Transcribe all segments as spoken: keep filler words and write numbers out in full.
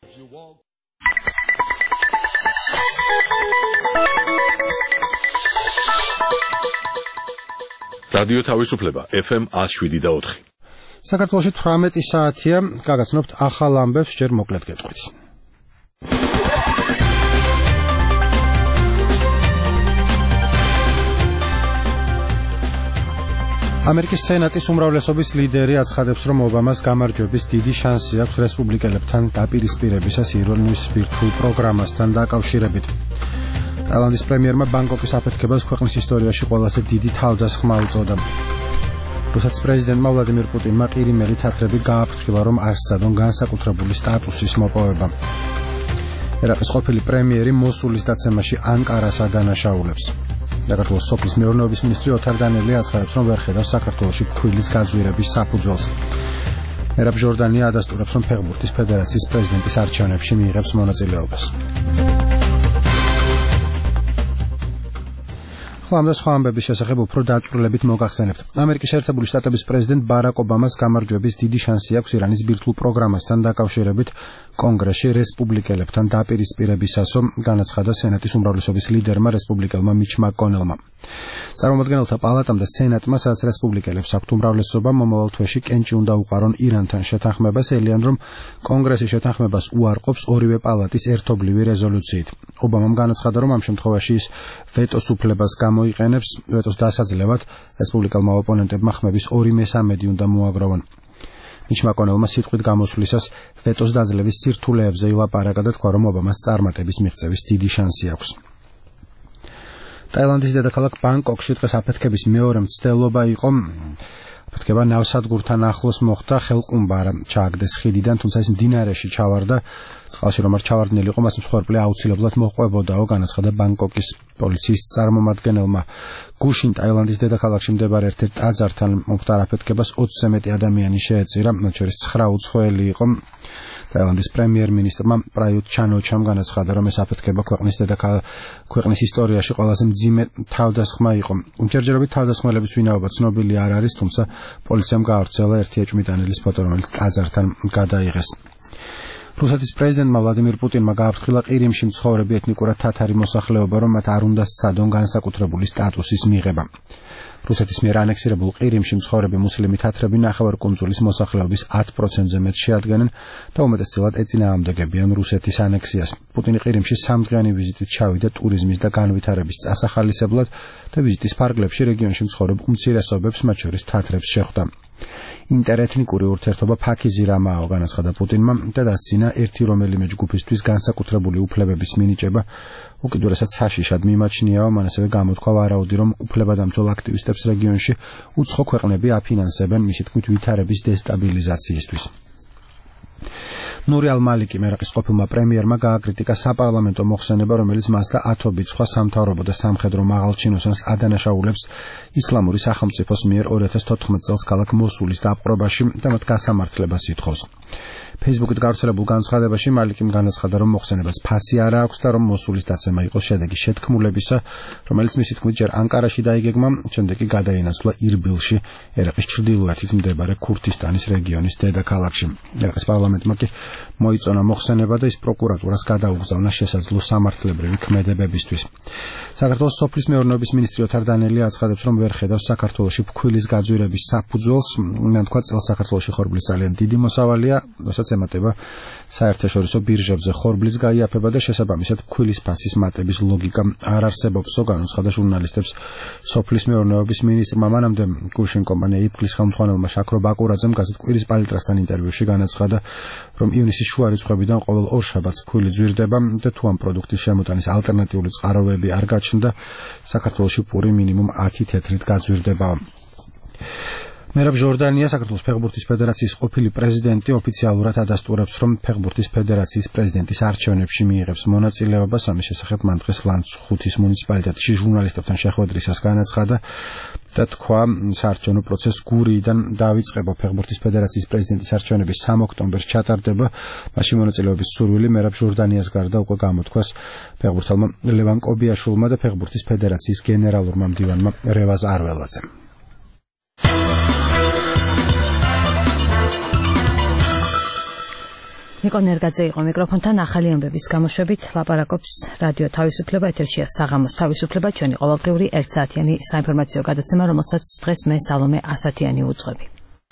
რადიო თავისუფლება ეფ ემ one oh seven და four. საქართველოში თვრამეტი საათია, გაგაცნობთ ახალ ამბებს, ჯერ მოკლედ გეტყვით. ამერიკის სენატის უმრავლესობის ლიდერი აცხადებს, რომ ობამას გამარჯვების დიდი შანსი აქვს რესპუბლიკელებთან დაპირისპირებისას ირანის ბირთვულ პროგრამასთან დაკავშირებით. ტაილანდის პრემიერმა ბანგკოკის აფეთქებას ქვეყნის ისტორიაში ყველაზე დიდი თავდასხმა უწოდა. რუსეთის პრეზიდენტმა ვლადიმირ პუტინმა ყირიმელი თათრები გააფრთხილა, რომ არ სცადონ განსაკუთრებული სტატუსის მოპოვება. ერაყის ყოფილი პრემიერი მოსულის დაცემაში ანკარას ადანაშაულებს. საქართველოს სოფლის მეურნეობის მინისტრი ოთარ დანელი აცხადებს, რომ ვერ ხედავს საქართველოში ფქვილის გაძვირების საფუძველს. ერაბ ჟორდანია ადასტურებს, რომ ფეხბურთის ფედერაციის პრეზიდენტის არჩევნებში მიიღებს მონაწილეობას. ხლამდე სხვა ამბების შესახებ უფრო დაწვრილებით მოგახსენებთ. ამერიკის შეერთებული შტატების პრეზიდენტ ბარაკ ობამას გამარჯვების დიდი შანსი აქვს ირანის ბირთვულ პროგრამასთან დაკავშირებით კონგრესში რესპუბლიკელებთან დაპირისპირებისასო, განაცხადა სენატის უმრავლესობის ლიდერმა რესპუბლიკელმა მიჩ მაკონელმა. წარმომადგენელთა პალატამ და სენატმა, სადაც რესპუბლიკელებს აქვთ უმრავლესობა, მომავალ თვეში კენჭი უნდა უყარონ ირანთან შეთანხმებას, ელიან რომ კონგრესი შეთანხმებას უარყოფს ორივე პალატის ერთობლივი რეზოლუციით. ობამამ განაცხადა, რომ ამ შემთხვევაში ის ვეტოს უფლებას გამოიყენებს, ვეტოს დასაძლევად რესპუბლიკელმა ოპონენტებმა ხმების ორი მესამედი უნდა მოაგროვონ. მიჩ მაკონელმა სიტყვით გამოსვლისას ვეტოს დაძლევის სირთულეებზე ილაპარაკა და თქვა, რომ ობამას წარმატების მიღწევის დიდი შანსი აქვს. ტაილანდის დედაქალაქ ბანგკოკში დღეს აფეთქების მეორე მცდელობა იყო. აფეთქება ნავსადგურთან ახლოს მოხდა, ხელყუმბარა ჩააგდეს ხიდიდან, თუმცა ის მდინარეში ჩავარდა. წყალში რომ არ ჩავარდნილი იყო, მას მსხვერპლი აუცილებლად მოჰყვებოდაო, განაცხადა ბანგკოკის პოლიციის წარმომადგენელმა. გუშინ ტაილანდის დედაქალაქში მდებარე ერთ-ერთ ტაძართან მომხდარ აფეთქებას ოცზე მეტი ადამიანი შეეწირა, მათ შორის ცხრა უცხოელი იყო. ტაილანდის პრემიერ-მინისტრმა პრაიუტ ჩან-ო-ჩამ განაცხადა, რომ ეს აფეთქება ქვეყნის დედაქალაქ ქვეყნის ისტორიაში ყველაზე მძიმე თავდასხმა იყო. ჯერჯერობით თავდასხმელების ვინაობა ცნობილი არ არის, თუმცა პოლიციამ გაავრცელა ერთი ეჭვმიტანილის ფოტო, რომელიც ტაძართან გადაიღეს. რუსეთის პრეზიდენტმა ვლადიმირ პუტინმა გააფრთხილა ყირიმში მცხოვრები ეთნიკურად თათარი მოსახლეობა, რომ მათ არ უნდა სცადონ განსაკუთრებული სტატუსის მიღება. რუსეთის მიერ ანექსირებულ ყირიმში მცხოვრები მუსლიმი თათრები ნახევარკუნძულის მოსახლეობის ათ პროცენტზე მეტს შეადგენენ და უმეტესწილად ეწინააღმდეგებიან რუსეთის ანექსიას. პუტინი ყირიმში სამდღიანი ვიზიტით ჩავიდა ტურიზმის და განვითარების წასახალისებლად და ვიზიტის ფარგლებში რეგიონში მცხოვრებ უმცირესობებს, მათ შორის თათრებს შეხვდა. ინტერეთნიკური ურთიერთობა ფაქიზი რამაო, განაცხადა პუტინმა და დასცინა ერთი რომელიმე ჯგუფისთვის განსაკუთრებული უფლებების მინიჭება უკიდურესად საშიშად მიმაჩნიაო. მან ასევე გამოთქვა ვარაუდი, რომ უფლებადამცველ აქტივისტებს რეგიონში უცხო ქვეყნები აფინანსებენ მისი თქმით ვითარების დესტაბილიზაციისთვის. ნური ალ-მალიკი ერაყის ყოფილმა პრემიერმა გააკრიტიკა საპარლამენტო მოხსენება, რომელიც მას და ათობით სხვა სამთავრობო და სამხედრო მაღალჩინოსანს ადანაშაულებს ისლამური სახელმწიფოს მიერ ორი ათას თოთხმეტ წელს ქალაქ მოსულის დაპყრობაში და მათ გასამართლებას ითხოვს. ფეისბუქით გავრცელებულ განცხადებაში მალიკიმ განაცხადა, რომ მოხსენებას ფასი არ აქვს და რომ მოსულის დაცემა იყო შედეგი შეთქმულებისა, რომელიც მისი თქმით ჯერ ანკარაში დაიგეგმა, შემდეგ კი გადაინაცვლა ირბილში, ერაყის ჩრდილოეთით მდებარე ქურთისტანის რეგიონის დედაქალაქში. ერაყის პარლამენტმა კი მოიწონა მოხსენება და ის პროკურატურას გადაუგზავნა შესაძლო სამართლებრივი ქმედებებისთვის. საქართველოს სოფლის მეურნეობის მინისტრი ოთარ დანელი აცხადებს, რომ ვერ ხედავს საქართველოში ფქვილის გაძვირების საფუძველს. მან თქვა, წელს საქართველოში ხორბლის ძალიან დიდი მოსავალია, რასაც ემატება საერთაშორისო ბირჟებზე ხორბლის გაიაფება და შესაბამისად ფქვილის ფასის მატების ლოგიკა არ არსებობსო, განაცხადა ჟურნალისტებს სოფლის მეურნეობის მინისტრმა. მანამდე გუშინ კომპანია იფქლის ხელმძღვანელმა შაქრო ბაკურაძემ გაზეთ კვირის პალიტრასთან ინტერვიუში განაცხადა, რომ ივნისის შუა რიცხვებიდან ყოველ ორ შაბათს ფქვილი ძვირდება და თუ ამ პროდუქტის შემოტანის ალტერნატიული წყაროები არ გაჩნდა, საქართველოში პური მინიმუმ ათი თეთრით გაძვირდება. მერაბ ჟორდანია, საქართველოს ფეხბურთის ფედერაციის ყოფილი პრეზიდენტი, ოფიციალურად ადასტურებს, რომ ფეხბურთის ფედერაციის პრეზიდენტის არჩევნებში მიიღებს მონაწილეობას. ამის შესახებ მან დღეს ლანცხუთის მუნიციპალიტეტში ჟურნალისტებთან შეხვედრისას განაცხადა და თქვა, საარჩევნო პროცესი გურიიდან დავიწყება. ფეხბურთის ფედერაციის პრეზიდენტის არჩევნები სამი ოქტომბერს ჩატარდება. მასში მონაწილეობის სურვილი მერაბ ჟორდანიას გარდა უკვე გამოთქვას ფეხბურთელმა ლევან კობიაშვილმა და ფეხბურთის ფედერაციის გენერალურმა მდივანმა რევაზ არველაძემ. ნიკო ნერგაძე იყო მიკროფონთან, ახალი ამბების გამოშვებით ლაპარაკობს რადიო თავისუფლება, ეთერშია საღამოს თავისუფლება, ჩვენი ყოველდღიური ერთ საათიანი საინფორმაციო გადაცემა, რომელსაც დღეს მე სალომე ასათიანი უძღვები.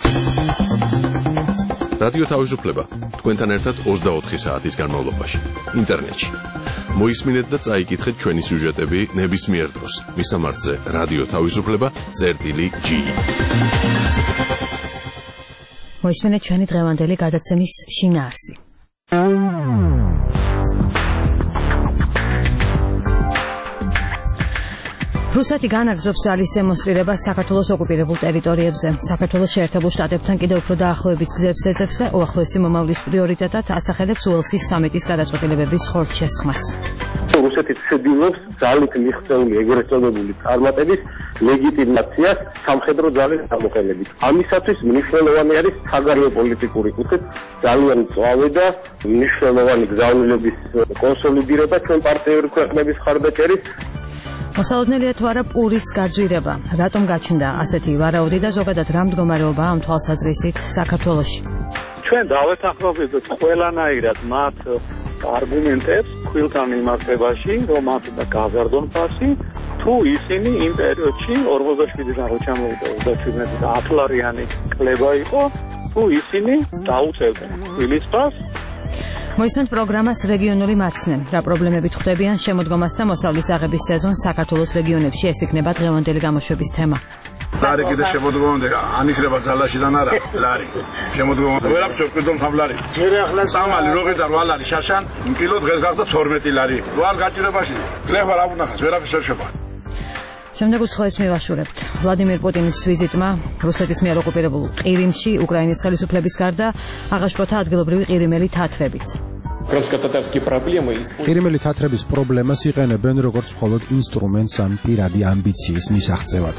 რადიო თავისუფლება თქვენთან ერთად ოცდაოთხი საათის განმავლობაში ინტერნეტში. მოისმინეთ და წაიკითხეთ ჩვენი სიუჟეტები ნებისმიერ დროს. მისამართზე რადიო თავისუფლება წერტილი ჯი. მოისმინეთ ჩვენი დღევანდელი გადაცემის შინაარსი. რუსეთი განაგზობს ძალის დემონსტრირებას საქართველოს ოკუპირებულ ტერიტორიებზე. საქართველოს შეერთებულ შტატებთან კიდევ უფრო დაახლოების გზებს ეძებს და უახლოესი მომავლის პრიორიტეტად ასახელებს უელსის სამიტის გადაწყვეტილებების ხორცშესხმას. რუსეთი ცდილობს ძალით მიღწეული ეგრეთ წოდებული წარმატების ლეგიტიმაციას სამხედრო ძალის გამოყენებით. ამისათვის მნიშვნელოვანი არის საგარეო პოლიტიკური კუთხით ძალიან მწვავე და მნიშვნელოვანი გზავნილების კონსოლიდირება ჩვენ პარტნიორი ქვეყნების ხარდაჭერის. მოსალოდნელია თუ არა პურის გაძვირება. რატომ გაჩნდა ასეთი ვარაუდი და ზოგადად რა მდგომარეობაა ამ თვალსაზრისით საქართველოში? ჩვენ დავეთანხმებით ყველანაირად მათ არგუმენტებს ხვილთან მიმართებაში, რომ მათ და გაზარდონ ფასი, თუ ისინი იმ პერიოდში ორმოცდაშვიდიდან რო ჩამოვიდა ოცდაშვიდამდე და ათლარიანი კლება იყო, თუ ისინი დაუწევდნენ ხვილის ფასს. მოისმენთ პროგრამას რეგიონული მაცნე. რა პრობლემებით ხვდებიან შემოდგომას და მოსავლის აღების სეზონს საქართველოს რეგიონებში, ეს იქნება დღევანდელი გამოშვების თემა. ლარი კიდე შემოდგომამდე ანიშნება ძალაშიდან არა, ლარი. შემოდგომამდე ვერაფერს ვკვირდომ ხაბლარი. მე ახლა სამალი როგი და რვა ლარი შაშან, კილო დღეს გახდა თორმეტი ლარი. რვა გაჭირებაში. კლევა რა უნახას, ვერაფერს არ შევა. შემდეგ უცხოეთს მივაშურებთ. ვლადიმირ პუტინის ვიზიტმა რუსეთის მიერ ოკუპირებულ ყირიმში უკრაინის ხელისუფლების გარდა აღაშფოთა ადგილობრივი ყირიმელი თათრებიც. ყირიმელი თათრების პრობლემას იყენებენ როგორც მხოლოდ ინსტრუმენტს ან პირადი ამბიციის მისაღწევად.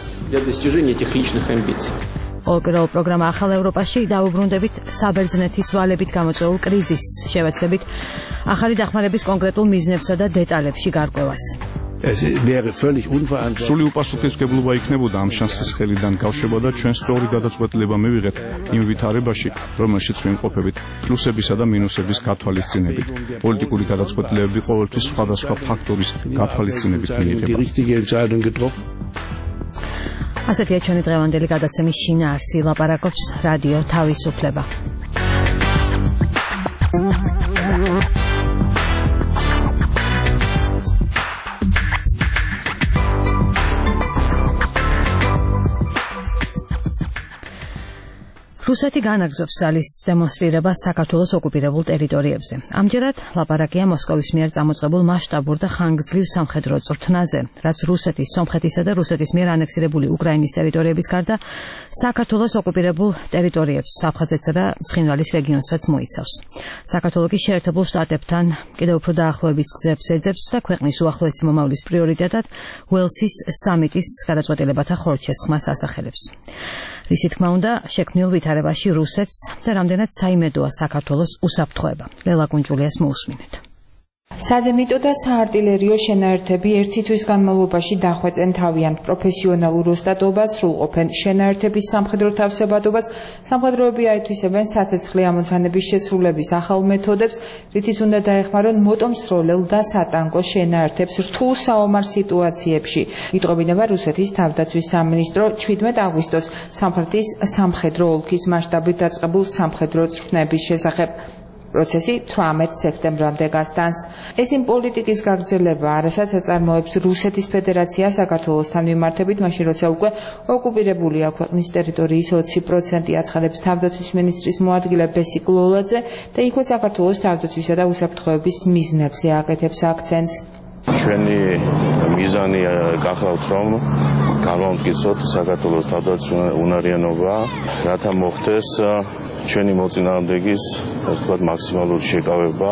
ოპერალ პროგრამა ახალ ევროპაში დაუბრუნდებით საბერძნეთის ვალებით გამოწვეულ კრიზისს, შევეცდებით ახალი დახმარების კონკრეტულ მიზნებსა და დეტალებში გარკვევას. სრული უპასუხისმგებლობა იქნებოდა ამ შანსის ხელიდან გავშებოდა ჩვენ სწორი გადაწყვეტილება მივიღეთ იმ ვითარებაში, რომელშიც ვიმყოფებით, პლუსებისა და მინუსების გათვალისწინებით. პოლიტიკური გადაწყვეტილებები ყოველთვის სხვადასხვა ფაქტორის გათვალისწინებით მიიღება. ასეთია ჩვენი დღევანდელი გადაცემის შინაარსი, ლაპარაკობს რადიო თავისუფლება. რუსეთი განაგზობს ძალის დემონსტრირებას საქართველოს ოკუპირებულ ტერიტორიებზე. ამჯერად ლაპარაკია მოსკოვის მიერ წამოწყებულ მასშტაბურ და ხანგრძლივ სამხედრო წვრთნაზე, რაც რუსეთის, სომხეთისა და რუსეთის მიერ ანექსირებული უკრაინის ტერიტორიების გარდა საქართველოს ოკუპირებულ ტერიტორიებს, აფხაზეთსა და ცხინვალის რეგიონსაც მოიცავს. საქართველოს შეერთებულ შტატებთან კიდევ უფრო დაახლოების გზებს ეძებს და ქვეყნის უახლოესი მომავლის პრიორიტეტად უელსის სამიტის გადაწყვეტილებათა ხორცშესხმას ასახელებს. რისი თქმა უნდა, შექმნილ ვითარებაში რუსეთს და რამდენად საიმედოა საქართველოს უსაფრთხოება. ლელა კუნჭულიას მოусმინეთ. საზემიტო და საარტილერიო შენაერთები ერთი თვის განმავლობაში დახვეწენ თავიანთ პროფესიონალურ ოსტატობას, სრულყოფენ შენაერთების სამხედრო თავსებადობას, სამხედროები აითვისებენ საცეცხლე ამოცანების შესრულების ახალ მეთოდებს, რითიც უნდა დაეხმარონ მოტომსროლელ და სატანკო შენაერთებს რთულ საომარ სიტუაციებში. იტყობინება რუსეთის თავდაცვის სამინისტრო შვიდმეტ აგვისტოს სამხრეთის სამხედრო ოლქის მასშტაბით დაწყებულ სამხედრო წვრთნების შესახებ. პროცესი თვრამეტ სექტემბრამდე გასტანს. ეს იმ პოლიტიკის გაგრძელებაა, რასაც აწარმოებს რუსეთის ფედერაცია საქართველოსთან მიმართებით, მაშინ როცა უკვე ოკუპირებულია ქვეყნის ტერიტორიის ოცი პროცენტი, აცხადებს თავდაცვის მინისტრის მოადგილე ბესიკ ლოლაძე და იქვე საქართველოს თავდაცვისა და უსაფრთხოების მიზნებზე აკეთებს აქცენტს. ჩვენი მიზანი გახავთ, რომ გამოვამტკიცოთ საქართველოს თავდაცვის უნარიანობა, რათა მოხდეს ჩვენი მოწინააღმდეგის, ასე ვთქვათ, მაქსიმალური შეკავება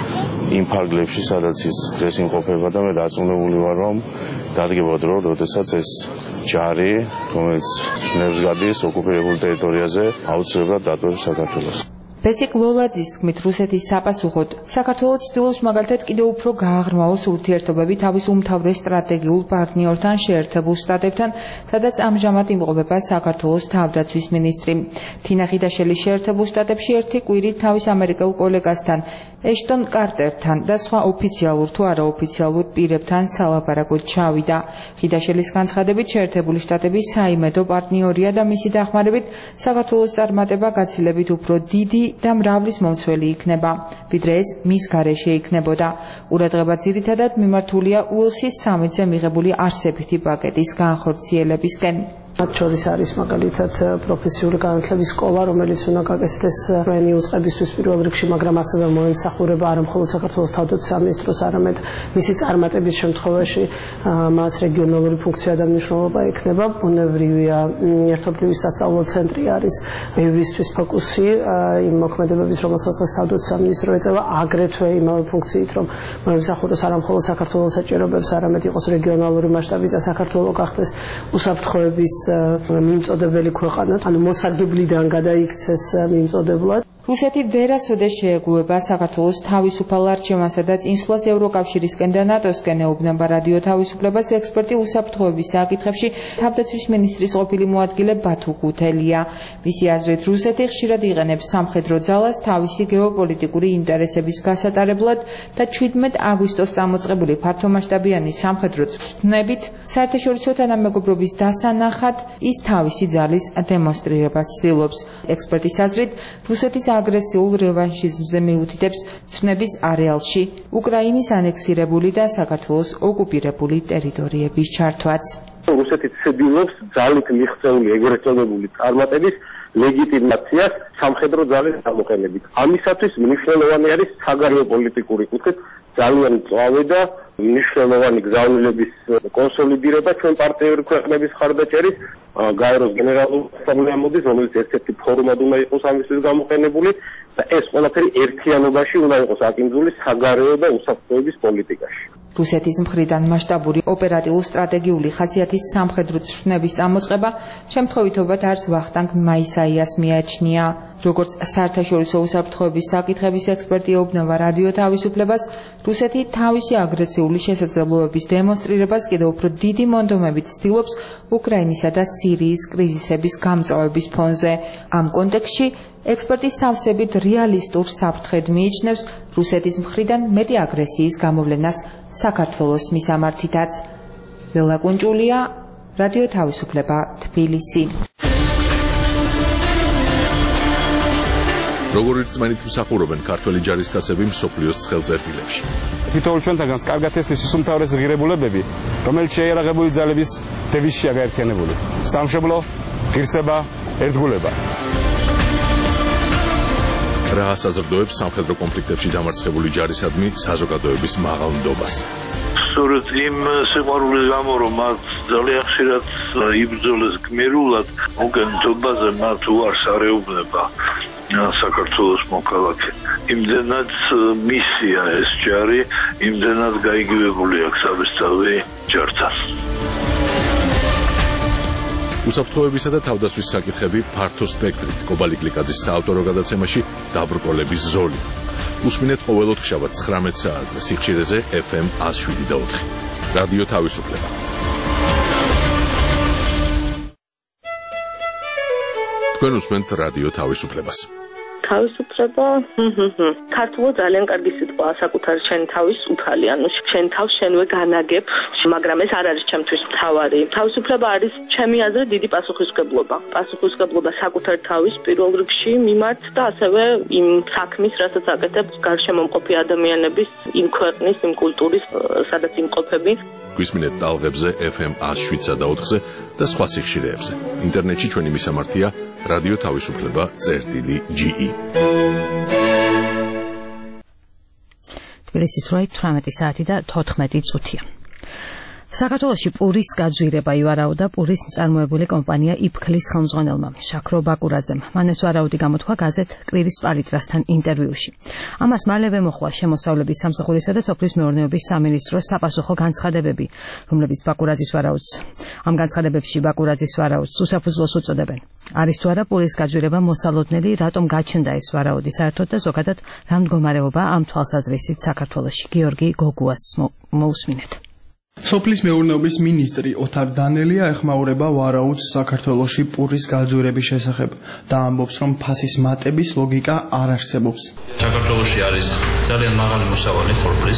იმ ფარგლებში, სადაც ის დღეს იმყოფება და მე დარწმუნებული ვარ, რომ დადგება დრო, როდესაც ეს ჯარი, რომელიც ცნებს გადის ოკუპირებულ ტერიტორიაზე, აუცილებლად დატოვებს საქართველოს. ბესიკ ლოლაძის თქმით, რუსეთის საპასუხოდ საქართველო ცდილობს მაგალითად კიდევ უფრო გააღრმავოს ურთიერთობები თავის უმთავრეს სტრატეგიულ პარტნიორთან, შეერთებულ შტატებთან, სადაც ამჟამად იმყოფება საქართველოს თავდაცვის მინისტრი. თინა ხიდაშელი შეერთებულ შტატებში ერთი კვირით თავის ამერიკელ კოლეგასთან, ეშტონ კარტერთან და სხვა ოფიციალურ თუ არაოფიციალურ პირებთან სალაპარაკოდ ჩავიდა. ხიდაშელის განცხადებით, შეერთებული შტატები საიმედო პარტნიორია და მისი დახმარებით საქართველოს წარმატება გაცილებით უფრო დიდი და მრავლის მომცველი იქნება, ვიდრე ეს მის გარეშე იქნებოდა. ყურადღება ძირითადად მიმართულია უელსის სამიტზე მიღებული არსებითი პაკეტის განხორციელებისკენ. მათ შორის არის მაგალითად პროფესიული განათლების სკოლა, რომელიც უნდა გაკეთდეს ჩვენი უწყებისთვის პირველ რიგში, მაგრამ ასევე მოემსახურება არა მხოლოდ საქართველოს თავდაცვის სამინისტროს, არამედ მისი წარმატების შემთხვევაში მას რეგიონალური ფუნქცია და მნიშვნელობა ექნება. ბუნებრივია, ერთობლივი სასწავლო ცენტრი არის ბევრისთვის ფოკუსი იმ მოქმედებების, რომელსაც თავდაცვის სამინისტრო ეწევა, აგრეთვე იმავე ფუნქციით, რომ მოემსახუროს არა მხოლოდ საქართველოს საჭიროებებს, არამედ იყოს რეგიონალური მასშტაბის და საქართველო გახდეს უსაფრთხოების მიმწოდებელი ქვეყანა, ანუ მოსარგებლიდან გადაიქცეს მიმწოდებლად. რუსეთი ვერასოდეს შეეგუება საქართველოს თავისუფალ არჩევანსა და წინსვლას ევროკავშირისკენ და ნატოსკენ, ეუბნება რადიო თავისუფლებას ექსპერტი უსაფრთხოების საკითხებში თავდაცვის მინისტრის ყოფილი მოადგილე ბათუ გუთელია. მისი აზრით, რუსეთი ხშირად იყენებს სამხედრო ძალას თავისი გეოპოლიტიკური ინტერესების გასატარებლად და ჩვიდმეტ აგვისტოს წამოწყებული ფართომასშტაბიანი სამხედრო წვრთნებით საერთაშორისო თანამეგობრობის დასანახად ის თავისი ძალის დემონსტრირებას ცდილობს. ექსპერტის აზრით, რუსეთის აგრესიულ რევანშიზმზე მიუთითებს ცნების არეალში უკრაინის ანექსირებული და საქართველოს ოკუპირებული ტერიტორიების ჩართვაც. რუსეთი ცდილობს ძალით მიღწეული ეგრეთ წოდებული წარმატების ლეგიტიმაციას სამხედრო ძალის გამოყენებით. ამისათვის მნიშვნელოვანი არის საგარეო პოლიტიკური კუთხით ძალიან მწვავე და მნიშვნელოვანი გზავნილების კონსოლიდირება ჩვენ პარტნიორი ქვეყნების ხარდაჭერის გაეროს გენერალური ასამბლეა მოდის, რომელიც ერთ-ერთი ფორუმად უნდა იყოს ამისთვის გამოყენებული და ეს ყველაფერი ერთიანობაში უნდა იყოს აკინძული საგარეო და უსაფრთხოების პოლიტიკაში. რუსეთის მხრიდან მასშტაბური ოპერატიულ-სტრატეგიული ხასიათის სამხედრო წვრთნების წამოწყება შემთხვევითობად არც ვახტანგ მაისაიას მიაჩნია. როგორც საერთაშორისო უსაფრთხოების საკითხების ექსპერტი ეუბნება რადიო თავისუფლებას, რუსეთი თავისი აგრესიული შესაძლებლობების დემონსტრირებას კიდევ უფრო დიდი მონდომებით ცდილობს უკრაინისა და სირიის კრიზისების გამწვავების ფონზე. ამ კონტექსტში ექსპერტი სავსებით რეალისტურ საფრთხედ მიიჩნევს რუსეთის მხრიდან მეტი აგრესიის გამოვლენას საქართველოს მისამართითაც. ველა კუნჭულია, რადიო თავისუფლება, თბილისი. როგორ რწმენით მსახურობენ ქართველი ჯარისკაცები მსოფლიოს ცხელწერტილებში. თითოეულ ჩვენთაგანს კარგად ესმის ის უმთავრესი ღირებულებები, რომელიც შეიარაღებული ძალების დევიზშია გაერთიანებული. სამშობლო, ღირსება, ერთგულება. რა საზრდოებს სამხედრო კონფლიქტებში დამარცხებული ჯარისადმი საზოგადოების მაღალ ნდობას. სწორედ იმ სიყვარულის გამო, რომ მათ ძალიან ხშირად იბრძოლეს გმირულად, მოგენთობაზე მათ უარს არეუბნება საქართველოს მოქალაქე. იმდენად მისია ეს ჯარი, იმდენად გაიგივებული აქვს საბესწავლი ჯართან. უსაფრთხოებისა და თავდაცვის საკითხები ფართო სპექტრით. კობალი გლიკაძის საავტორო გადაცემაში დაბრკოლების ზოლი. უსმინეთ ყოველ ოთხშაბათს ცხრამეტ საათზე სიხშირეზე ეფ ემ ათს შვიდი და ოთხი. რადიო თავისუფლება. თქვენ უსმენთ რადიო თავისუფლებას. თავისუფლება, ქართულად ძალიან კარგი სიტყვაა, საკუთარ შენ თავის უფალი, ანუ შენ თავს შენვე განაგებ, მაგრამ ეს არ არის ჩემთვის მთავარი. თავისუფლება არის ჩემი აზრით დიდი პასუხისმგებლობა. პასუხისმგებლობა საკუთარ თავის პირველ რიგში მიმართ და ასევე იმ საქმის, რასაც აკეთებს გარშემომყოფი ადამიანების, იმ ქვეყნის, იმ კულტურის, სადაც იმყოფები. გვისმინეთ ტალღებზე ეფ ემ ათს შვიდსა და ოთხზე და სხვა სიხშირეებზე. ინტერნეტში ჩვენი მისამართია რადიო თავისუფლება წერტილი ჯი ი. თბილისის რვა თვრამეტი საათი და თოთხმეტი წუთია. საქართველოში პურის გაძვირება ივარაუდა პურის მწარმოებელი კომპანია იფქლის ხელმძღვანელმა შაქრო ბაკურაძემ. მან ეს ვარაუდი გამოთქვა გაზეთ კვირის პალიტრასთან ინტერვიუში. ამას მალევე მოხდა შემოსავლების სამსახურისა და სოფლის მეურნეობის სამინისტროს საპასუხო განცხადებები, რომლებიც ბაკურაძის ვარაუდს ამ განცხადებებში ბაკურაძის ვარაუდს უსაფუძვლოს უწოდებენ. არის თუ არა პურის გაძვირება მოსალოდნელი, რატომ გაჩნდა ეს ვარაუდი საერთოდ და ზოგადად რა მდგომარეობა ამ თვალსაზრისით საქართველოში? გიორგი გოგუას მოусმინეთ. სოფლის მეურნეობის მინისტრი ოთარ დანელია ეხმაურება ვარაუდს საქართველოში პურის გაძვირების შესახებ და ამბობს, რომ ფასის მატების ლოგიკა არ არსებობს. საქართველოში არის ძალიან მაღალი მოსავალი ხორბლის,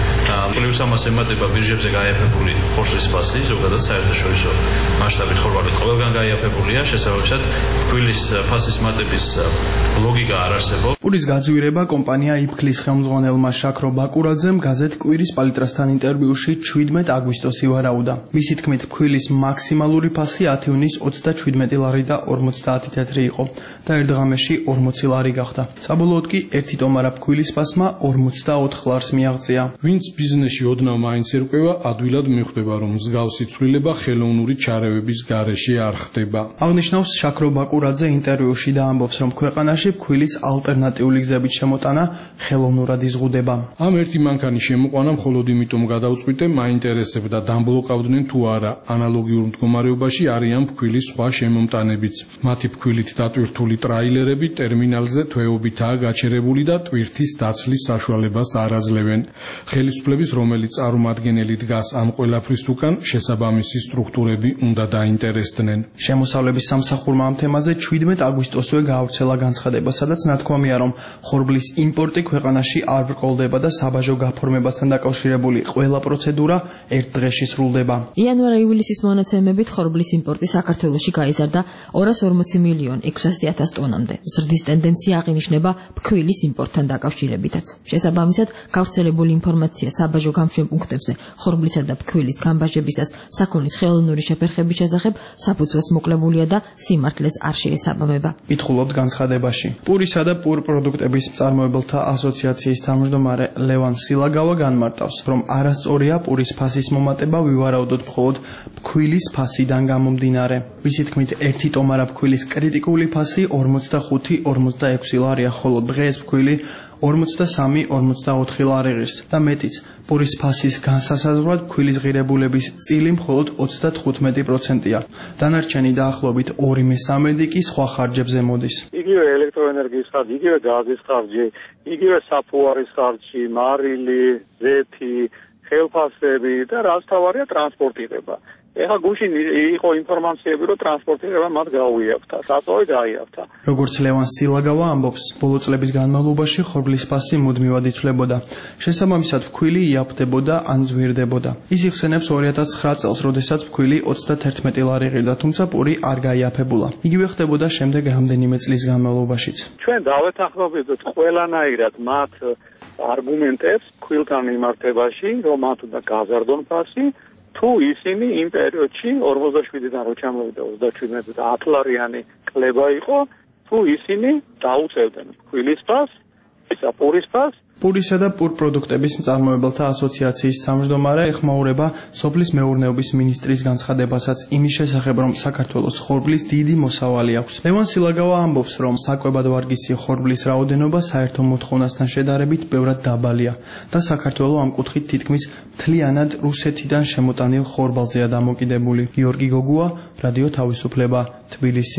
პლუს ამას ემატება ბირჟებზე გაიაფებული ხორბლის ფასი, ზოგადად საერთაშორისო მასშტაბით ხორბალი ყველგან გაიაფებულია, შესაბამისად ფქვილის ფასის მატების ლოგიკა არ არსებობს. პურის გაძვირება კომპანია იფქლის ხელმძღვანელმა შაქრო ბაკურაძემ გაზეთ კვირის პალიტრასთან ინტერვიუში შვიდმეტ აგვისტოს ივარაუდა. მისი თქმით, ფქვილის მაქსიმალური ფასი ათი ივნის ოცდაშვიდმეტი ლარი და ორმოცდაათი თეთრი იყო და ერთ დღამში ორმოცი ლარი გახდა. საბოლოოდ კი ერთი ტომარა ფქვილის ფასმა ორმოცდაოთხ ლარს მიაღწია. ვინც ბიზნესში ოდნავ მაინც ერკვევა, ადვილად მიხვდება, რომ მსგავსი ცვლილება ხელოვნური ჩარევების გარეშე არ ხდება. აღნიშნავს შაქრო ბაკურაძე ინტერვიუში და ამბობს, რომ ქვეყანაში ფქვილის ალტერნატიული გზებით შემოტანა ხელოვნურად იზღუდება. ამ ერთი მანქანის შემოყვანა მხოლოდ იმიტომ გადავწყვიტე, მაინტერესებდა დამბლოკავდნენ თუ არა ანალოგიურ მდგომარეობაში არიან ფქვილის სხვა შემომტანებიც. მათი ფქვილით დატვირთული ტრაილერები ტერმინალზე თვეობითაა გაჩერებული და ტვირთის დაცლის საშუალებას არ აძლევენ. ხელისუფლების, რომელიც წარმომადგენელი დგას ამ ყველაფრის უკან, შესაბამისი სტრუქტურები უნდა დაინტერესდნენ. შემოსავლების სამსახურმა ამ თემაზე შვიდმეტ აგვისტოსვე გაავრცელა განცხადება, სადაც ნათქვამია, რომ ხორბლის იმპორტი ქვეყანაში არ ბრკოლდება და საბაჟო გაფორმებასთან დაკავშირებული ყველა პროცედურა ერთ დღეში სრულდება. იანვარ-ივლისის მონაცემებით ხორბლის იმპორტი საქართველოში გაიზარდა ორას ორმოცი მილიონ ექვსასი ათას ტონამდე. ზრდის ტენდენცია აღინიშნება ფქვილის იმპორტთან დაკავშირებითაც. შესაბამისად, გავრცელებული ინფორმაცია საბაჟო გამშვენ პუნქტებზე ხორბლისა და ფქვილის გამბაჟებისას საქონლის ხელოვნური შეფერხების შესახებ საფუძველს მოკლებულია და სიმართლეს არ შეესაბამება. კითხულობთ განცხადებაში. პურისა და პურ პროდუქტების მწარმოებელთა ასოციაციის თავმჯდომარე ლევან სილაგავა განმარტავს, რომ არასწორია პურის ფასის მომატება ვივარაუდოთ მხოლოდ ფქვილის ფასიდან გამომდინარე. მისი თქმით, ერთი ტომარა ფქვილის კრიტიკული ფასი ორმოცდახუთი ორმოცდაექვსი ლარია, ხოლო დღეს ფქვილი ორმოცდასამი ორმოცდაოთხი ლარი ღირს და მეტიც. პურის ფასის განსასაზღვრად ფქვილის ღირებულების წილი მხოლოდ ოცდათხუთმეტი პროცენტია. დანარჩენი დაახლოებით ორი მესამედი კი სხვა ხარჯებზე მოდის. იგივე ელექტროენერგიის ხარჯი, იგივე გაზის ხარჯი, იგივე საფუარის ხარჯი, მარილი, ზეთი, ხელფასები და რაც თავარია ტრანსპორტირება. ეხლა გუშინ იყო ინფორმაციები, რომ ტრანსპორტირება მათ გაუიაფთა, საწოვი გაიაფთა. როგორც ლევან სილაგავა ამბობს, ბოლო წლების განმავლობაში ხორბლის ფასი მუდმივად იცვლებოდა. შესაბამისად, ფქვილი იაფთებოდა ან ზვირდებოდა. ის იხსენებს ორი ათას ცხრა წელს, როდესაც ფქვილი ოცდათერთმეტი ლარი ღირდა, თუმცა პური არ გაიაფებულა. იგივე ხდებოდა შემდეგ რამდენიმე წლის განმავლობაშიც. ჩვენ დავეთანხმებოდით ყველანაირად მათ არგუმენტებს ფქვილთან მიმართებაში, რომ მათ უნდა გაზარდონ ფასი. თუ ისინი იმ პერიოდში ორმოცდაშვიდიდან რო ჩამოვიდა ოცდაშვიდმეტი და ათი ლარიანი კლება იყო, თუ ისინი დაუწევდნენ ფქვილის ფასს, ისა პურის ფასს. პურისა და პურ პროდუქტების მწარმოებელთა ასოციაციის თავმჯდომარე ეხმაურება სოფლის მეურნეობის მინისტრის განცხადებასაც იმის შესახებ, რომ საქართველოს ხორბლის დიდი მოსავალი აქვს. ლევან სილაგავა ამბობს, რომ საკვებად ვარგისი ხორბლის რაოდენობა საერთო მოთხოვნასთან შედარებით ბევრად დაბალია და საქართველო ამ კუთხით თითქმის მთლიანად რუსეთიდან შემოტანილ ხორბალზეა დამოკიდებული. გიორგი გოგუა, რადიო თავისუფლება, თბილისი.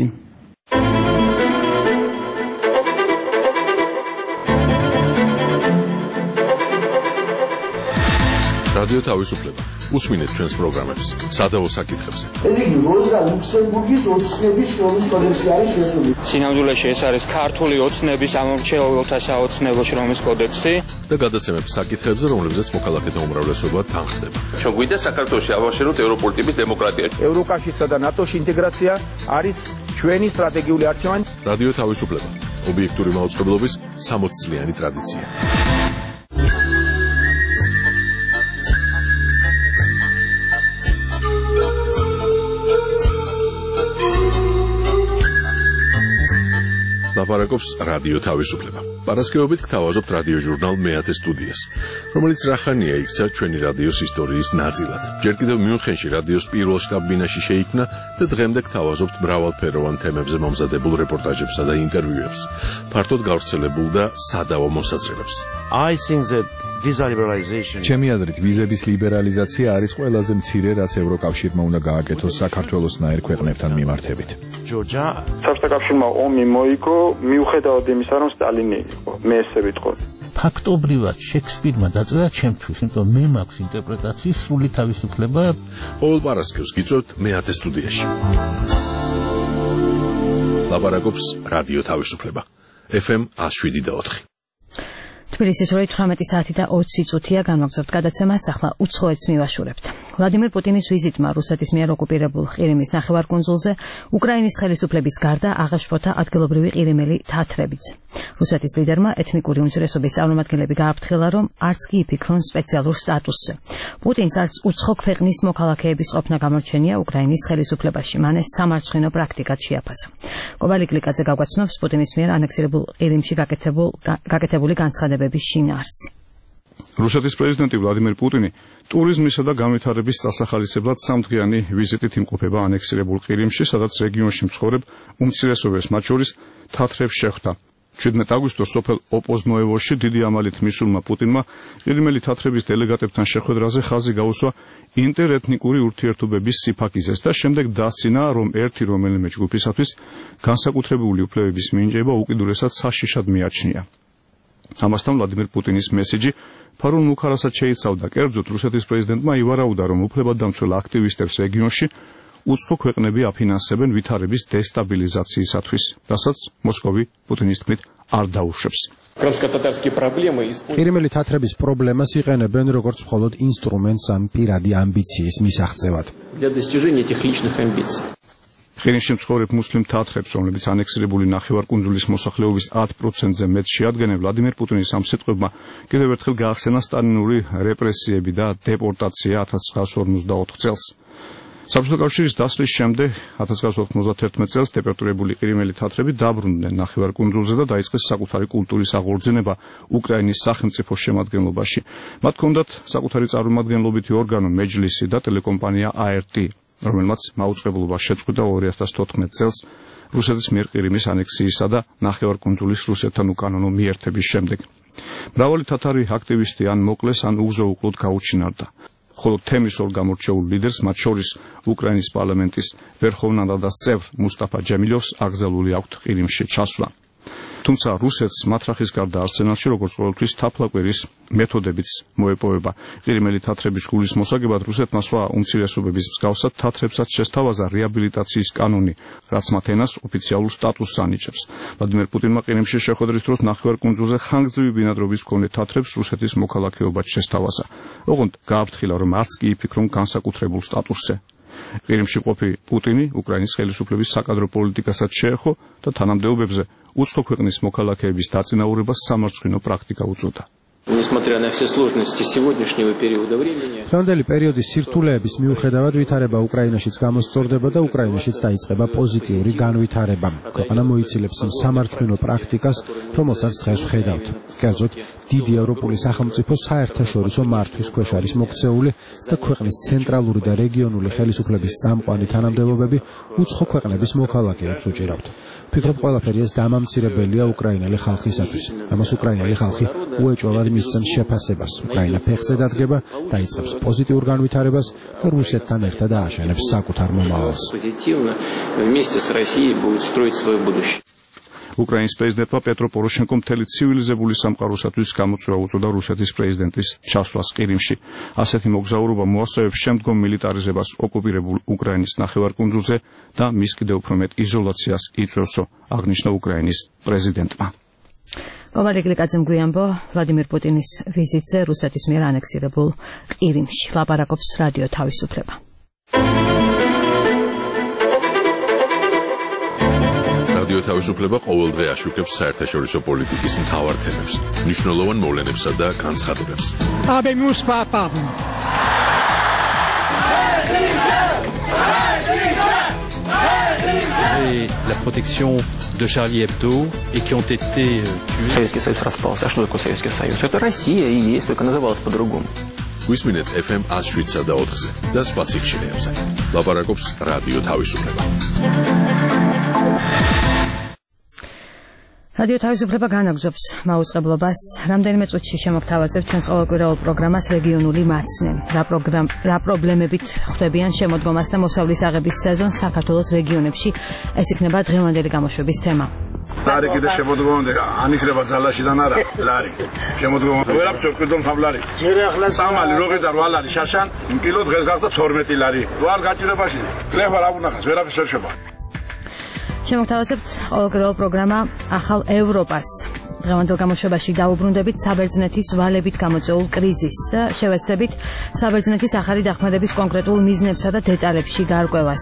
რადიო თავისუფლება. უსმინეთ ჩვენს პროგრამებს სადაო საკითხებზე. ეს იგი როზა ლუქსემბურგის ოცნების შრომის კოდექსი არის შესული. სინამდვილეში ეს არის ქართული ოცნების ამორჩეულთა საოცნებო შრომის კოდექსი და გადაცემების საკითხებზე, რომლებზეც მოქალაქეთა უმრავლესობა თანხდება. ჩვენ გვინდა საქართველოში ავაშენოთ ევროპული ტიპის დემოკრატია. ევროკავშირსა და ნატოში ინტეგრაცია არის ჩვენი სტრატეგიული არჩევანი. რადიო თავისუფლება. ობიექტური მაუწყებლობის სამოცი წლიანი ტრადიცია. ლაპარაკობს რადიო თავისუფლება. პარასკევობით გთავაზობთ რადიო ჟურნალ მეათე სტუდიას, რომელიც რახანია იქცა ჩვენი რადიოს ისტორიის ნაწილად. ჯერ კიდევ მიუნხენში რადიოს პირველ შტაბ-ბინაში შეიქმნა და დღემდე გთავაზობთ მრავალფეროვან თემებზე მომზადებულ რეპორტაჟებსა და ინტერვიუებს, ფართოდ გავრცელებულ და სადავო მოსაზრებებს. I think that visa liberalization ჩემი აზრით ვიზების ლიბერალიზაცია არის ყველაზე მცირე, რაც ევროკავშირმა უნდა გააკეთოს საქართველოსნაირ ქვეყნებთან მიმართებით. Georgia საბჭოთა კავშირმა ომი მოიგო მიუხედავად იმისა, რომ სტალინი იყო. მე ესე ვიტყოდი. ფაქტობრივად შექსპირმა დაწერა ჩემთვის, იმიტომ მე მაქვს ინტერპრეტაციის სრული თავისუფლება. ყოველ პარასკევს გიწევთ მეათე სტუდიაში. ლაპარაკობს რადიო თავისუფლება. ეფ ემ one oh seven point four. თბილისის როი თვრამეტი საათი და ოცი წუთია განვაგრძობთ გადაცემას, ახლა უცხოეთს მივაშურებთ. ვლადიმერ პუტინის ვიზიტმა რუსეთის მიერ ოკუპირებულ ყირიმის ნახევარკუნძულზე უკრაინის ხელისუფლების გარდა აღაშფოთა ადგილობრივი ყირიმელი თათრებიც. რუსეთის ლიდერმა ეთნიკური უმცირესობის წარმომადგენლები გააფრთხილა, რომ არც კი იფიქრონ სპეციალურ სტატუსზე. პუტინს არც უცხო ქვეყნის მოქალაქეების ყოფნა გამორჩენია უკრაინის ხელისუფლებაში, მან ეს სამარცხინო პრაქტიკად შეაფასა. კობალი კლიკაძე გაგვაცნობს პუტინის მიერ ანექსირებულ ყირიმში გაკეთებული განცხადებების შინაარსი. რუსეთის პრეზიდენტი ვლადიმერ პუტინი ტურიზმისა და განვითარების წასახალისებლად სამდღიანი ვიზიტით იმყოფება ანექსირებულ ყირიმში, სადაც რეგიონში მცხოვრებ უმცირესობებს, მათ შორის თათრებს შეხვდა. შვიდმეტ აგვისტოს სოფელ ოპოზნოევოში დიდი ამალით მისულმა პუტინმა ყირიმელი თათრების დელეგატებთან შეხვედრაზე ხაზი გაუსვა ინტერეთნიკური ურთიერთობების სიფაქიზეს და შემდეგ დასცინა, რომ ერთი რომელიმე ჯგუფისათვის განსაკუთრებული უფლებების მინიჭება უკიდურესად საშიშად მიაჩნია. ამასთან ვლადიმერ პუტინის მესიჯი ფარულ მუხარასად შეიცავდა. კერძოდ რუსეთის პრეზიდენტმა ივარაუდა, რომ უფლებადამცველ აქტივისტებს რეგიონში უცხო ქვეყნები აფინანსებენ ვითარების დესტაბილიზაციისათვის, რასაც მოსკოვი პუტინის თქმით არ დაუშვებს. ყირიმელი თათრების პრობლემას იყენებენ როგორც მხოლოდ ინსტრუმენტს ამ პირადი ამბიციის მისაღწევად. ყირიმში მცხოვრებ მუსლიმ თათრებს, რომლებიც ანექსირებული ნახევარკუნძულის მოსახლეობის ათ პროცენტზე მეტს შეადგენენ, ვლადიმერ პუტინის ამ სიტყვებმა კიდევ ერთხელ გაახსენა სტალინური რეპრესიები და დეპორტაცია ათას ცხრაასი ორმოცდაოთხ წელს. საბჭოთა კავშირის დასვლის შემდეგ ათას ცხრაასი ოთხმოცდათერთმეტ წელს დეპორტირებული ყირიმელი თათრები დაბრუნდნენ ნახევარკუნძულზე და დაიწყეს საკუთარი კულტურის აღორძინება უკრაინის სახელმწიფოს შემადგენლობაში. მათ ჰქონდათ საკუთარი წარმომადგენლობითი ორგანო მეჯლისი და ტელეკომპანია A R T, რომელმაც მაუწყებლობა შეწყვიტა ორი ათას თოთხმეტ წელს რუსეთის მიერ ყირიმის ანექსიისა და ნახევარკუნძულის რუსეთთან უკანონო მიერთების შემდეგ. მრავალი თათარი აქტივისტი ან მოკლეს, ან უგზო-უკლოდ გაუჩინარდა. ხოლო თემის ორ გამორჩეულ ლიდერს, მათ შორის უკრაინის პარლამენტის ვერხოვნა რადას წევრ მუსტაფა ჯემილოვს აკრძალული აქვთ ყირიმში ჩასვლა. თუმცა რუსეთს მათრახის გარდა არსენალში როგორც ყოველთვის თაფლაკვირის მეთოდებიც მოეპოვება. ყირიმელი თათრების გულის მოსაგებად რუსეთმა სხვა უმცირესობების მსგავსად თათრებსაც შესთავაზა რეაბილიტაციის კანონი, რაც მათ ენას ოფიციალურ სტატუსს ანიჭებს. ვლადიმერ პუტინმა ყირიმში შეხვედრის დროს ნახევარკუნძულზე ხანგრძლივი ბინადრობის მქონე თათრებს რუსეთის მოქალაქეობაც შესთავაზა. ოღონდ გააფრთხილა, რომ არც კი იფიქრონ განსაკუთრებულ სტატუსზე. ყირიმში ყოფი პუტინი უკრაინის ხელისუფლების საკადრო პოლიტიკასაც შეეხო და თანამდებობებზე უცხო ქვეყნის მოქალაქეების დაწინაურებას სამარცხინო პრაქტიკა უწოდა. დღევანდელი პერიოდის სირთულეების მიუხედავად ვითარება უკრაინაშიც გამოსწორდება და უკრაინაშიც დაიწყება პოზიტიური განვითარება. ქვეყანა მოიცილებს სამარცხინო პრაქტიკას, რომელსაც დღეს ვხედავთ. კერძოდ, დიდი ევროპული სახელმწიფო საერთაშორისო მართვის ქვეშ არის მოქცეული და ქვეყნის ცენტრალური და რეგიონული ხელისუფლების წამყვანი თანამდებობები უცხო ქვეყნების მოქალაქეებს უჭირავთ. ფიქრობ, ყველაფერი ეს დამამცირებელია უკრაინელი ხალხისათვის. ამას უკრაინელი ხალხი უეჭველად მისცემს შეფასებას. უკრაინა ფეხზე დადგება, დაიწყებს პოზიტიურ განვითარებას და რუსეთთან ერთად ააშენებს საკუთარ მომავალს. უკრაინის პრეზიდენტმა პეტრო პოროშენკომ მთელი ცივილიზებული სამყაროსათვის გამოწვევა უწოდა რუსეთის პრეზიდენტის ჩასვლას ყირიმში. ასეთი მოგზაურობა მოასწავებს შემდგომ მილიტარიზებას ოკუპირებულ უკრაინის ნახევარკუნძულზე და მის კიდევ უფრო მეტ იზოლაციას იწვევსო, აღნიშნა უკრაინის პრეზიდენტმა. კობალი კლიკაძემ გვიანბო ვლადიმერ პუტინის ვიზიტზე რუსეთის მიერ ანექსირებულ ყირიმში. ლაპარაკობს რადიო თავისუფლება. რადიო თავისუფლება ყოველდღე აშუქებს საერთაშორისო პოლიტიკის მთავარ თემებს, მნიშვნელოვან მოვლენებსა და განცხადებებს. Habemus papam. assuré la protection de Charlie Hebdo et qui ont été tués. Советский Союз распался. А что такое Советский Союз? Это Россия и есть, только называлась по-другому. გვისმინეთ эф эм one oh seven და four-ზე და სხვა სიხშირეებზე. ლაპარაკობს რადიო თავისუფლება. რადიო თავისუფლება განაგზობს მაუწყებლობას. რამდენიმე წუთში შემოგთავაზებთ ჩვენს ყოველკვირეულ პროგრამას რეგიონული მაცნე. რა პროგრამ რა პრობლემებით ხვდებიან შემოდგომას და მოსავლის აღების სეზონს საქართველოს რეგიონებში. ეს იქნება დღევანდელი გამოშვების თემა. ლარი კიდე შემოდგომამდე ანიშნება ძალაშიდან არა ლარი შემოდგომამდე ვერაფერს ვკვირდომ ხაბლარი მე ახლა სამალი როგე და რვა ლარი შაშან კილო დღეს გახდა თორმეტი ლარი ვარ გაჭირებაში კლებარ აღუნახეს ვერაფერს ვერ შევა შემოგთავაზებთ ყოველკვირეულ პროგრამა ახალ ევროპას. დღევანდელ გამოშვებაში დაუბრუნდებით საბერძნეთის ვალებით გამოწვეულ კრიზისს და შევეცდებით საბერძნეთის ახალი დახმარების კონკრეტულ მიზნებსა და დეტალებში გარკვევას.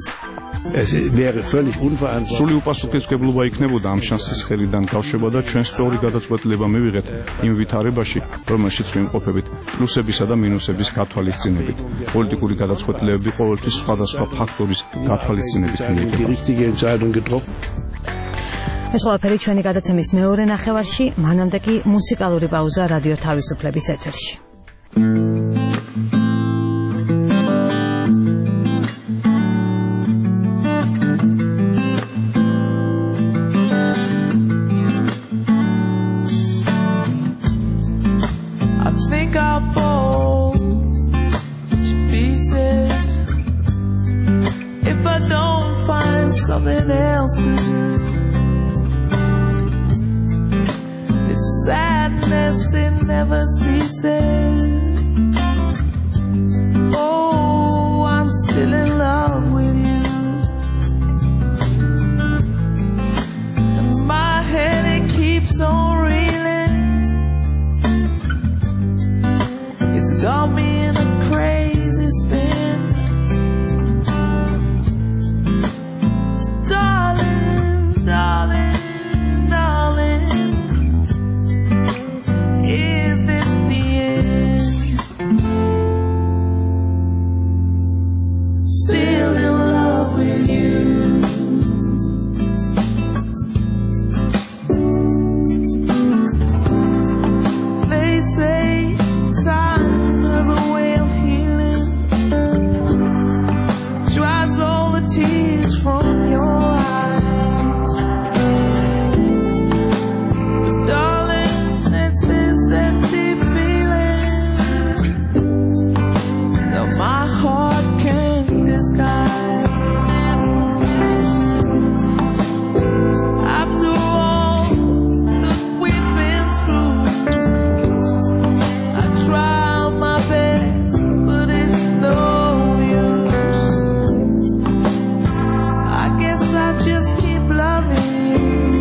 სრული უპასუხისმგებლობა იქნებოდა ამ შანსის ხელიდან გავშება და ჩვენ სწორი გადაწყვეტილება მივიღეთ იმ ვითარებაში, რომელშიც ვიმყოფებით, პლუსებისა და მინუსების გათვალისწინებით. პოლიტიკური გადაწყვეტილებები ყოველთვის სხვადასხვა ფაქტორის გათვალისწინებით მიიღება. ეს ყველაფერი ჩვენი გადაცემის მეორე ნახევარში, მანამდე კი მუსიკალური პაუზა რადიო თავისუფლების ეთერში. Something else to do. This sadness, it never ceases. Oh, I'm still in love with you. And my head, it keeps on reeling. It's got me in a crazy spin. Darling, darling, is this the end? Still in love with you. They say time has a way of healing, dries all the tears from your eyes. This empty feeling that my heart can't disguise. After all that we've been through, I try my best, but it's no use. I guess I just keep loving you.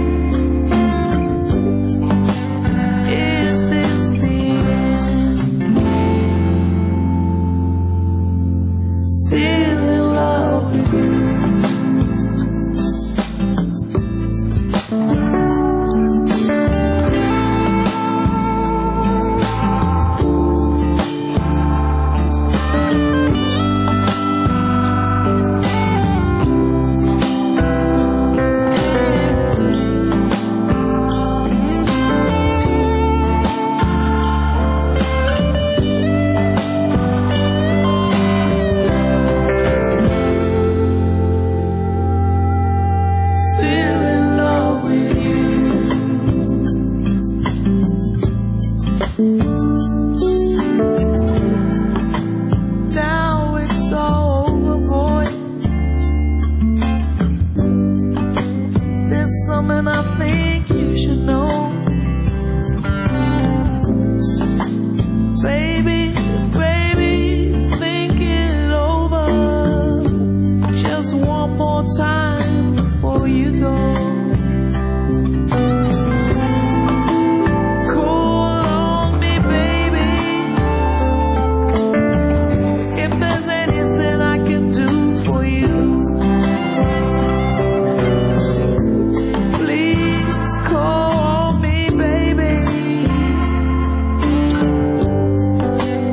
Still in love with you. Something I think you should know, baby, baby, think it over just one more time before you go. Call on me, baby, if there's anything I can do for you. Call me, baby.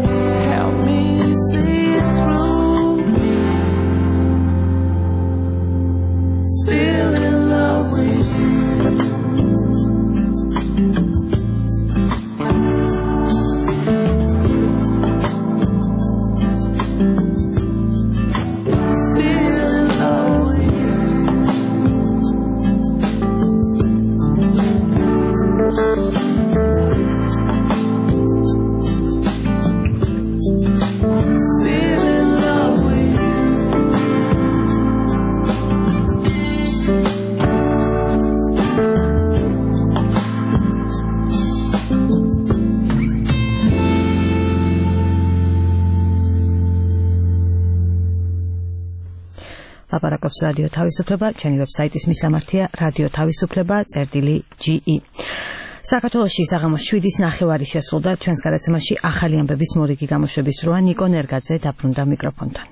ლაპარაკობს რადიო თავისუფლება, ჩვენი ვებსაიტის მისამართია რადიო თავისუფლება წერტილი ჯი ი. საქართველოში საღამოს შვიდის ნახევარი შესრულდა, ჩვენს გადაცემაში ახალი ამბების მორიგი გამოშვების დროა. ნიკო ნერგაძე დაბრუნდა მიკროფონთან.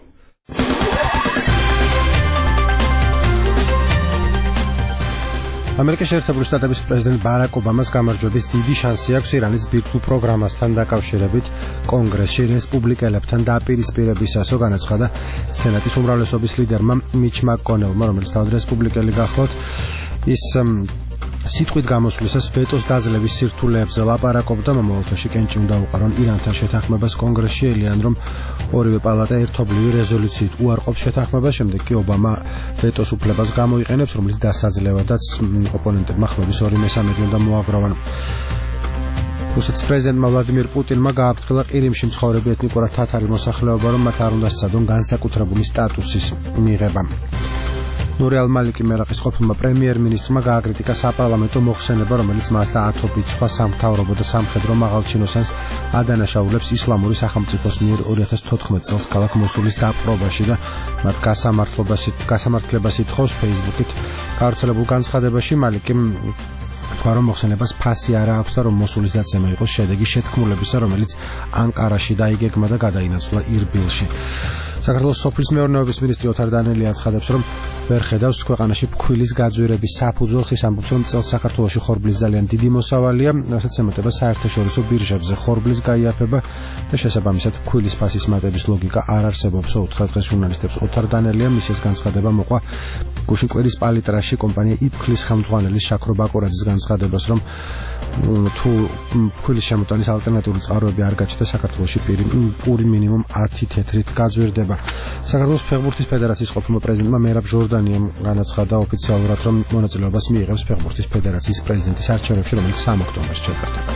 ამერიკის შეერთებული შტატების პრეზიდენტ ბარაკ ობამას გამარჯვების დიდი შანსი აქვს ირანის ბირთვულ პროგრამასთან დაკავშირებით კონგრესში რესპუბლიკელებთან დაპირისპირებისასო, განაცხადა სენატის უმრავლესობის ლიდერმა მიჩ მაკკონელმა, რომელიც თავად რესპუბლიკელი გახლავთ. ის სიტყვით გამოსვლისას ვეტოს დაძლევის სირთულეებზე ლაპარაკობდა, მომავალში კენჭი უნდა უყარონ ირანთან შეთანხმებას კონგრესში, ელიან რომ ორივე პალატა ერთობლივი რეზოლუციით უარყოფს შეთანხმებას, შემდეგ კი ობამა ვეტოს უფლებას გამოიყენებს, რომლის დასაძლევადაც ოპონენტებმა ხმების ორი მესამედი უნდა მოაგროვონ. რუსეთის პრეზიდენტმა ვლადიმირ პუტინმა გააფრთხილა ყირიმში მცხოვრები ეთნიკურად თათარი მოსახლეობა, რომ მათ არ უნდა სცადონ განსაკუთრებული სტატუსის მიღება. ნური ალ-მალიკი მერაყის ყოფილმა პრემიერ-მინისტრმა გააკრიტიკა საპარლამენტო მოხსენება, რომელიც მას და ათობით სხვა სამთავრობო და სამხედრო მაღალჩინოსანს ადანაშაულებს ისლამური სახელმწიფოს მიერ ორი ათას თოთხმეტ წელს ქალაქ მოსულის დაპყრობაში და მათ გასამართლებას ითხოვს Facebook-ით გავრცელებულ განცხადებაში. მალიკი თქვა, რომ მოხსენებას ფასი არა აქვს და რომ მოსულის დაცემა იყოს შედეგი შეთქმულებისა, რომელიც ანკარაში დაიგეგმა და გადაინაცვლა ირბილში. საქართველოს სოფლის მეურნეობის მინისტრი ოთარ დანელი აცხადებს, რომ ვერ ხედავს ქვეყანაში ფქვილის გაძვირების საფუძველს. ის ამბობს, რომ წელს საქართველოში ხორბლის ძალიან დიდი მოსავალია, რასაც ემატება საერთაშორისო ბირჟებზე ხორბლის გაიაფება და შესაბამისად ფქვილის ფასის მატების ლოგიკა არ არსებობს. ოთხ დღეს ჟურნალისტებს ოთარ დანელია მისის განცხადება მოყვა გუშინ კვირის პალიტრაში კომპანია იფქლის ხელმძღვანელის შაქრო ბაკურაძის განცხადებას, რომ თუ ფქვილის შემოტანის ალტერნატიული წყაროები არ გაჩნდა, საქართველოში პური მინიმუმ ათი თეთრით გაძვირდება. საქართველოს ფეხბურთის ფედერაციის ყოფილმა პრეზიდენტმა მერაბ ჟორდანიამ განაცხადა ოფიციალურად, რომ მონაწილეობას მიიღებს ფეხბურთის ფედერაციის პრეზიდენტის არჩევნებში, რომელიც სამ ოქტომბერს ჩატარდება.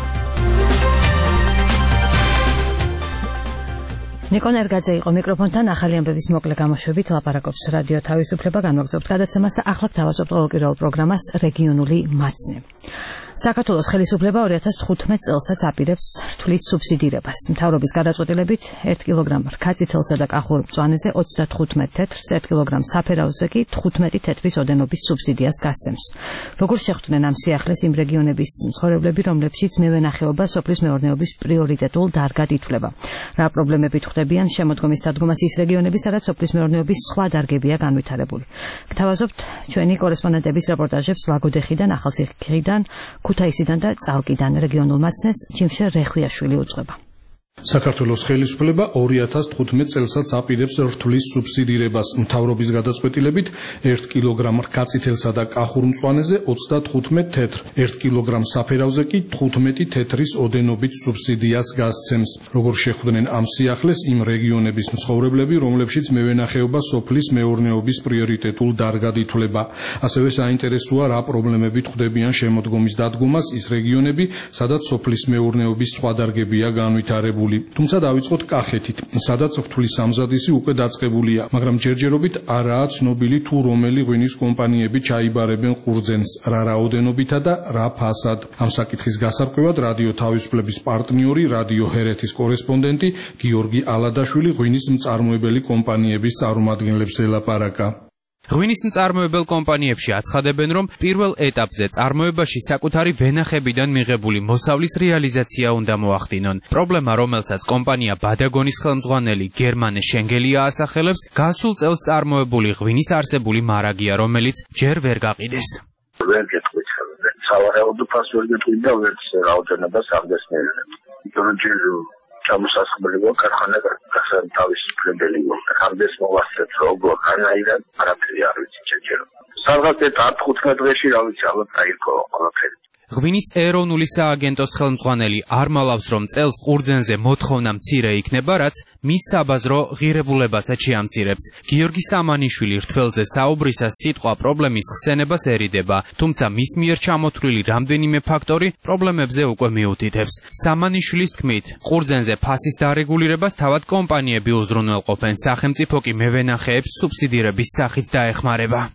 ნიკო ნერგაძე იყო მიკროფონთან, ახალი ამბების მოკლე გამოშვებით ლაპარაკობს რადიო თავისუფლება, განვაგრძობთ გადაცემას და ახლა გთავაზობთ ყოველკვირეულ პროგრამას რეგიონული მაცნე. საქართველოს ხელისუფლება ორი ათას თხუთმეტ წელსაც აპირებს რთulis სუბსიდირებას. მთავრობის გადაწყვეტილებით ერთ კილოგრამ რქაწითელსა და კახურ მწვანეზე ოცდათხუთმეტ თეთრს, ერთ კილოგრამ საფერავზე კი თხუთმეტი თეთრის ოდენობის სუბსიდიას გასცემს. როგორ შეხვდნენ ამ სიახლეს იმ რეგიონების მცხოვრებლები, რომლებშიც მევენახეობა სოფლის მეურნეობის პრიორიტეტულ დარგად ითვლება? რა პრობლემებით ხვდებიან შემოდგომის დადგომას ის რეგიონები, სადაც სოფლის მეურნეობის სხვა დარგებია განვითარებული? გთავაზობთ ჩვენი კორესპონდენტების რეპორტაჟებს ლაგოდეხიდან, ახალციხიდან, ქუთაისიდან და წალკიდან. რეგიონულ მაცნეს ჯიმშე რეხვიაშვილი უძღვება. საქართველოს ხელისუფლება ორი ათას თხუთმეტ წელსაც აპირებს რთulis სუბსიდირებას. მთავრობის გადაწყვეტილებით ერთ კილოგრამ რქაწითელსა და კახურ მწვანეზე ოცდათხუთმეტ თეთრ, ერთ კილოგრამ საფერავზე კი თხუთმეტი თეთრის ოდენობით სუბსიდიას გასცემს. როგორ შეხვდნენ ამ სიახლეს იმ რეგიონების მცხოვრებლები, რომლებშიც მევენახეობა სოფლის მეურნეობის პრიორიტეტულ დარგად ითვლება? ასევე საინტერესოა, რა პრობლემებით ხვდებიან შემოდგომის დადგომას ის რეგიონები, სადაც სოფლის მეურნეობის სხვა დარგებია განვითარებული. თუმცა დავიწყოთ კახეთით, სადაც რთulis სამზადისი უკვე დაწყებულია, მაგრამ ჯერჯერობით არაა ცნობილი თუ რომელი ღვინის კომპანიები ჩაიბარებენ ყურძენს, რა რაოდენობითა და რა ფასად. ამ საკითხის გასარკვევად რადიო თავისუფლების პარტნიორი, რადიო ჰერეთის კორესპონდენტი გიორგი ალადაშვილი ღვინის მწარმოებელი კომპანიების წარმომადგენლებს ელაპარაკა. ღვინის მწარმოებელ კომპანიებში აცხადებენ, რომ პირველ ეტაპზე წარმოებაში საკუთარი ვენახებიდან მიღებული მოსავლის რეალიზაცია უნდა მოახდინონ. პრობლემა, რომელსაც კომპანია ბადაგონის ხელმძღვანელი გერმანე შენგელია ასახელებს, გასულ წელს წარმოებული ღვინის არსებული მარაგია, რომელიც ჯერ ვერ გაყიდეს. ვერ გეტყვით, სავარაუდო ფასი ვერ გეტყვით და ვერც რაოდენობას არ გესმერებთ. იმიტომ რომ ჩამოსასხმელია ქარხანა გასათავისუფლებელი ხარდეს მოვასწრეთ როგორ არაერად არაფერი არ ვიცი ჯერჯერობით. სადღაც ათი დღეში რა ვიცი ალბათ აირკო ყველაფერი. ღვინის ეროვნული სააგენტოს ხელმძღვანელი არ მალავს, რომ წელს ყურძენზე მოთხოვნა მცირე იქნება, რაც მის საბაზრო ღირებულებასაც შეამცირებს. გიორგი სამანიშვილი რთველზე საუბრისას სიტყვა პრობლემის ხსენებას ერიდება, თუმცა მის მიერ ჩამოთვლილი რამდენიმე ფაქტორი პრობლემებზე უკვე მიუთითებს. სამანიშვილის თქმით, ყურძენზე ფასის დარეგულირებას თავად კომპანიები უზრუნველყოფენ, სახელმწიფო კი მევენახეებს სუბსიდირების სახით დაეხმარება.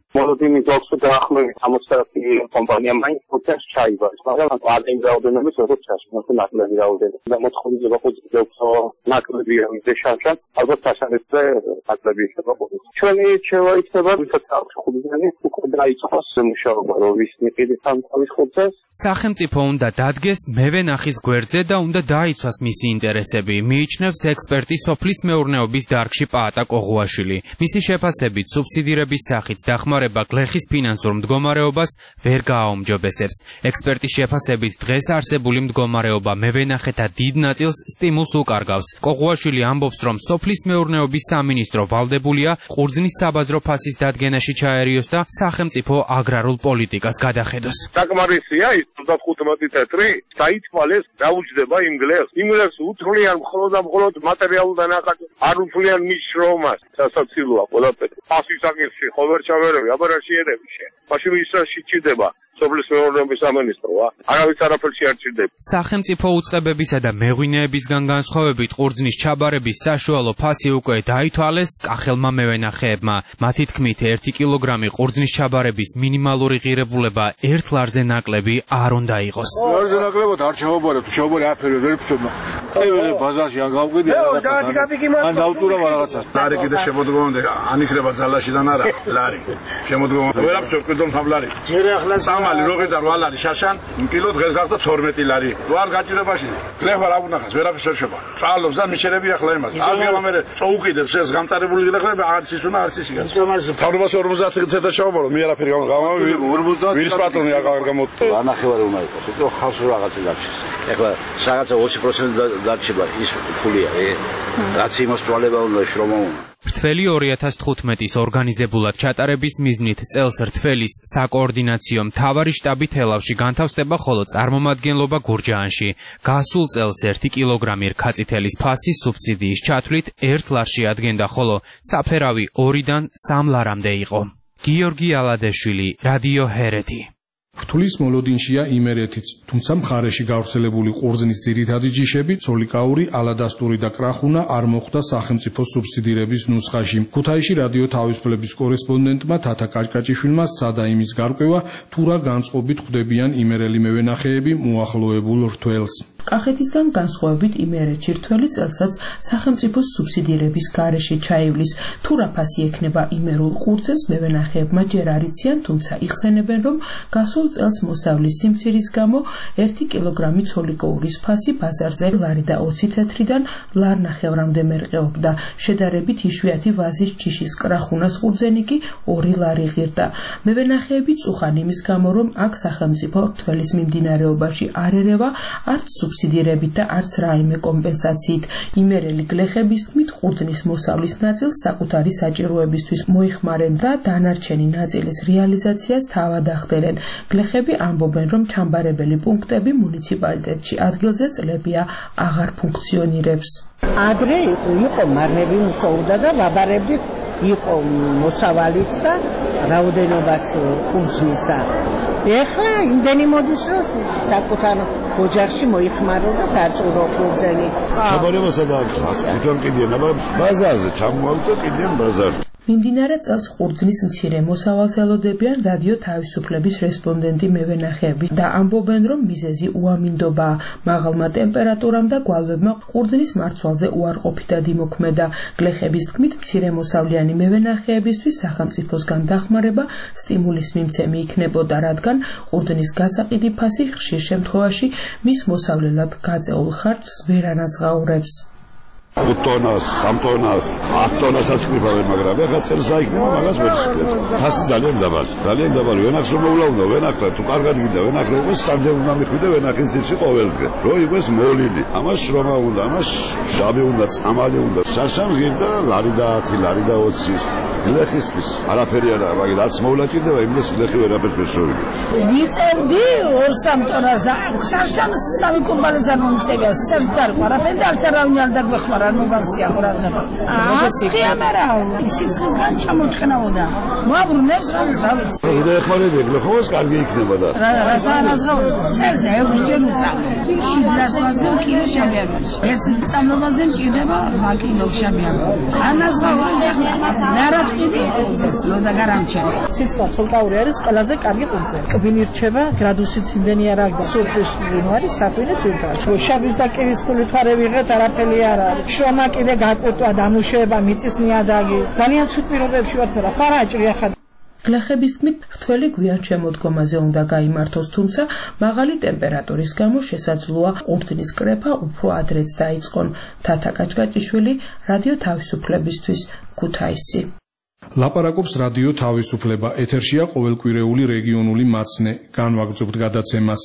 მოლოდინის ოქს დაახლოებით სამოცდაათი კომპანია მაინც პროცესს ჩაიბარეს, მაგრამ ადრინდ რაოდენობის როგორც ჩაშმოთი ნაკლები რაოდენობა და მოთხოვნილება პოზიტივი ნაკლები ამის შანსად ალბათ საშანებზე ნაკლები იქნება პოზიტივი. ჩვენი რჩევა იქნება ვისაც აქვს ხუთი უკვე დაიწყოს მუშაობა რომ ვის მიყიდით ამ თავის ხუთს. სახელმწიფო უნდა დადგეს მევენახის გვერდზე და უნდა დაიცვას მისი ინტერესები, მიიჩნევს ექსპერტი სოფლის მეურნეობის დარგში პაატა კოღუაშვილი. მისი შეფასებით სუბსიდირების სახით დახმარება გლეხის ფინანსურ მდგომარეობას ვერ გააუმჯობესებს. ექსპერტის შეფასებით დღეს არსებული მდგომარეობა მევენახეთა დიდ ნაწილს სტიმულს უკარგავს. კოღუაშვილი ამბობს, რომ სოფლის მეურნეობის სამინისტრო ვალდებულია ყურძნის საბაზრო ფასის დადგენაში ჩაერიოს და სახელმწიფო აგრარულ პოლიტიკას გადახედოს. საკმარისია ის ოცდახუთი წელი დაითვალეს რა უჯდება იმ გლეხს. იმ გლეხს უთვლიან მხოლოდ და მხოლოდ მატერიალურ დანახადს, არ უთვლიან მის შრომას. სასაცილოა ყველაფერი. ფასის საკითხი ხო ვერ ჩავერევი, აბა რა შეერევიშე. მაშინ ის რა შეჭდება? სოფლის მეურნეობის სამინისტროა. არავის არაფერში არ ჭირდება. სახელმწიფო უწყებებისა და მეღვინეებისგან განსხვავებით ყურძნის ჩაბარების საშუალო ფასი უკვე დაითვალეს კახელმა მევენახეებმა. მათი თქმით, ერთი კილოგრამი ყურძნის ჩაბარების მინიმალური ღირებულება ერთ ლარზე ნაკლები არ უნდა იყოს. ლარზე ნაკლებად არ ჩავაბარებ, ჩავაბარე აფერი ვერ ვწოდნა. ხეველი ბაზარში ან გავყიდი რაღაცა. ან დავტურავ რაღაცას. ლარი კიდე შემოდგომამდე ანიშრება ძალაშიდან არა, ლარი. შემოდგომამდე ვერ ვწოდნ ფაბლარი. მერე ახლა სამალი როგედა რვა ლარი შაშან, კილო დღეს გახდა თორმეტი ლარი. რო არ გაჭირებაში. გლეხა რა უნახას, ვერაფერს ვერ შევა. წალობს და მიჩერები ახლა იმას. აღება მე წოუკიდებს ეს გამწარებული გლეხები არც ის უნდა არც ის იგას. თავრობას ორმოცდაათი წელს ჩავაბარო, მე არაფერი გამოვი. ორმოცდაათი ვირის პატრონი აღარ გამოწვა. ანახევარი უნდა იყოს. ეტო ხალხს რაღაცა გაჩის. ეხლა რაღაცა ოცი პროცენტი დარჩება ის ფულია. რაც იმას თვალება უნდა შრომა უნდა. რთველი ორი ათას თხუთმეტის ორგანიზებულად ჩატარების მიზნით წელს რთველის საკოორდინაციო მთავარი შტაბი თელავში განთავსდება, ხოლო წარმომადგენლობა გურჯაანში. გასულ წელს ერთი კილოგრამი რქაწითელის ფასი სუბსიდიის ჩათვლით ერთ ლარში ადგენდა, ხოლო საფერავი ორიდან სამ ლარამდე იყო. გიორგი ალადეშვილი, რადიო ჰერეთი. რთulis მოლოდინშია იმერეთიც, თუმცა მხარეში გავრცელებული ყურძნის ძირითადი ჯიშები, ცოლიკაური, ალადასტური და კრახუნა არ მოხვდა სახელმწიფო სუბსიდირების ნუსხაში. ქუთაისში რადიო თავისუფლების კორესპონდენტმა თათა კაჭკაჭიშვილმა სცადა იმის გარკვევა, თუ რა განწყობით ხვდებიან იმერელი მევენახეები მოახლოებულ რთველს. კახეთისგან განსხვავებით იმერეთში რთველი წელსაც სახელმწიფოს სუბსიდირების გარეშე ჩაივლის. თუ რა ფასი ექნება იმერულ ყურძნს მევენახეებმა ჯერ არ იციან, თუმცა იხსენებენ, რომ გასულ წელს მოსავლის სიმცირის გამო ერთი კილოგრამი ცოლიკოურის ფასი ბაზარზე ლარი და ოცი თეთრიდან ლარ ნახევრამდე მერყეობდა. შედარებით იშვიათი ვაზის ჯიშის კრახუნას ყურძენი კი ორი ლარი ღირდა. მევენახეები წუხან იმის გამო, რომ აქ სახელმწიფო რთველის მიმდინარეობაში არ ერევა არც სუბსიდირებით და არც რაიმე კომპენსაციით. იმერელი გლეხების თქმით, ყურძნის მოსავლის ნაწილს საკუთარი საჭიროებისთვის მოიხმარენ და დანარჩენი ნაწილის რეალიზაციას თავად ახდენენ. გლეხები ამბობენ, რომ ჩამბარებელი პუნქტები მუნიციპალიტეტში ადგილზე წლებია აღარ ფუნქციონირებს. ადრე იყო მარნები მუშაობდა და ვაბარები იყო მოსავალიც და რაოდენობაც ყურძნის და ეხლა იმდენი მოდის, რომ საკუთარ ოჯახში მოიხმარო და დაწურო ყურძენი. ჩაბარებასა და თვითონ კიდიან, აბა ბაზარზე ჩამოვიდა კიდიან ბაზარზე. მიმდინარე წელს ყურძნის მცირე მოსავალს ელოდებიან რადიო თავისუფლების რესპონდენტი მევენახეები და ამბობენ, რომ მიზეზი უამინდობაა. მაღალმა ტემპერატურამ და გვალვებმა ყურძნის მარცვალზე უარყოფითად იმოქმედა. გლეხების თქმით, მცირე მოსავლიანი მევენახეებისთვის სახელმწიფოსგან დახმარება სტიმულის მიმცემი იქნებოდა, რადგან ყურძნის გასაყიდი ფასი ხშირ შემთხვევაში მის მოსავლელად გაწეულ ხარჯს ვერ ანაზღაურებს. ხუთ ტონას, სამ ტონას, ათ ტონასაც ყრიბავენ, მაგრამ ეხლა წელს რა იქნება, მაგას ვერ შეგეთ. ფასი ძალიან დაბალი, ძალიან დაბალი. ვენახს რომ მოვლავდა, ვენახს თუ კარგად გინდა, ვენახს რომ იყოს სამდენ უნდა მიხვიდე ვენახის ძირში ყოველდღე. რო იყოს მოვლილი, ამას შრომა უნდა, ამას შაბი უნდა, წამალი უნდა. შარშან ღირდა ლარი და ათი, ლარი და ოცი. გლეხისთვის არაფერი არა, მაგრამ რაც მოვლა ჭირდება, იმას გლეხი ვერაფერს ვერ შევიდა. მიწევდი ორ სამ ტონას, შარშან სამი კუმბალეს არ მომიწევია, სერტარ ყარაფერი და არც არავინ არ დაგვეხმარა. მოგავსია ყურადღება. ასხია მარა სიცხისგან ჩამოჭქნაოდა. მოაბრუნებს რამის რა ვიცი. და ეხმარები გლეხოს კარგი იქნება და. რა რა სანაზღაო წელზე ექვსჯერ უწამო. შვიდასლაზე კილო შაბიამერში. ერთ წამლობაზე მჭირდება რვა კილო შაბიამერი. ანაზღაო ახლა რა რა კიდე ყურძენს ლოზა გარამჩენი. ციცვა ცოლკაური არის ყველაზე კარგი ყურძენი. კბილი რჩება, გრადუსი ცინდენი არ აქვს. სულფის ვინო არის საფინე თვითონ. შაბის და კირის ფული თვარე ვიღეთ, არაფერი არ არის. შრომა კიდე გაკუთვა, დამუშავება, მიწის ნიადაგი. ძალიან ცუდ პირობებში ვართ, რა ფარაჭრი ახლა. გლეხების თქმით, რთველი გვიან შემოდგომაზე უნდა გაიმართოს, თუმცა მაღალი ტემპერატურის გამო შესაძლოა ყურძნის კრეფა უფრო ადრეც დაიწყონ. თათა კაჭკაჭიშვილი, რადიო თავისუფლებისთვის, ქუთაისი. ლაპარაკობს რადიო თავისუფლება. ეთერშია ყოველკვირეული რეგიონული მაცნე. განვაგრძობთ გადაცემას.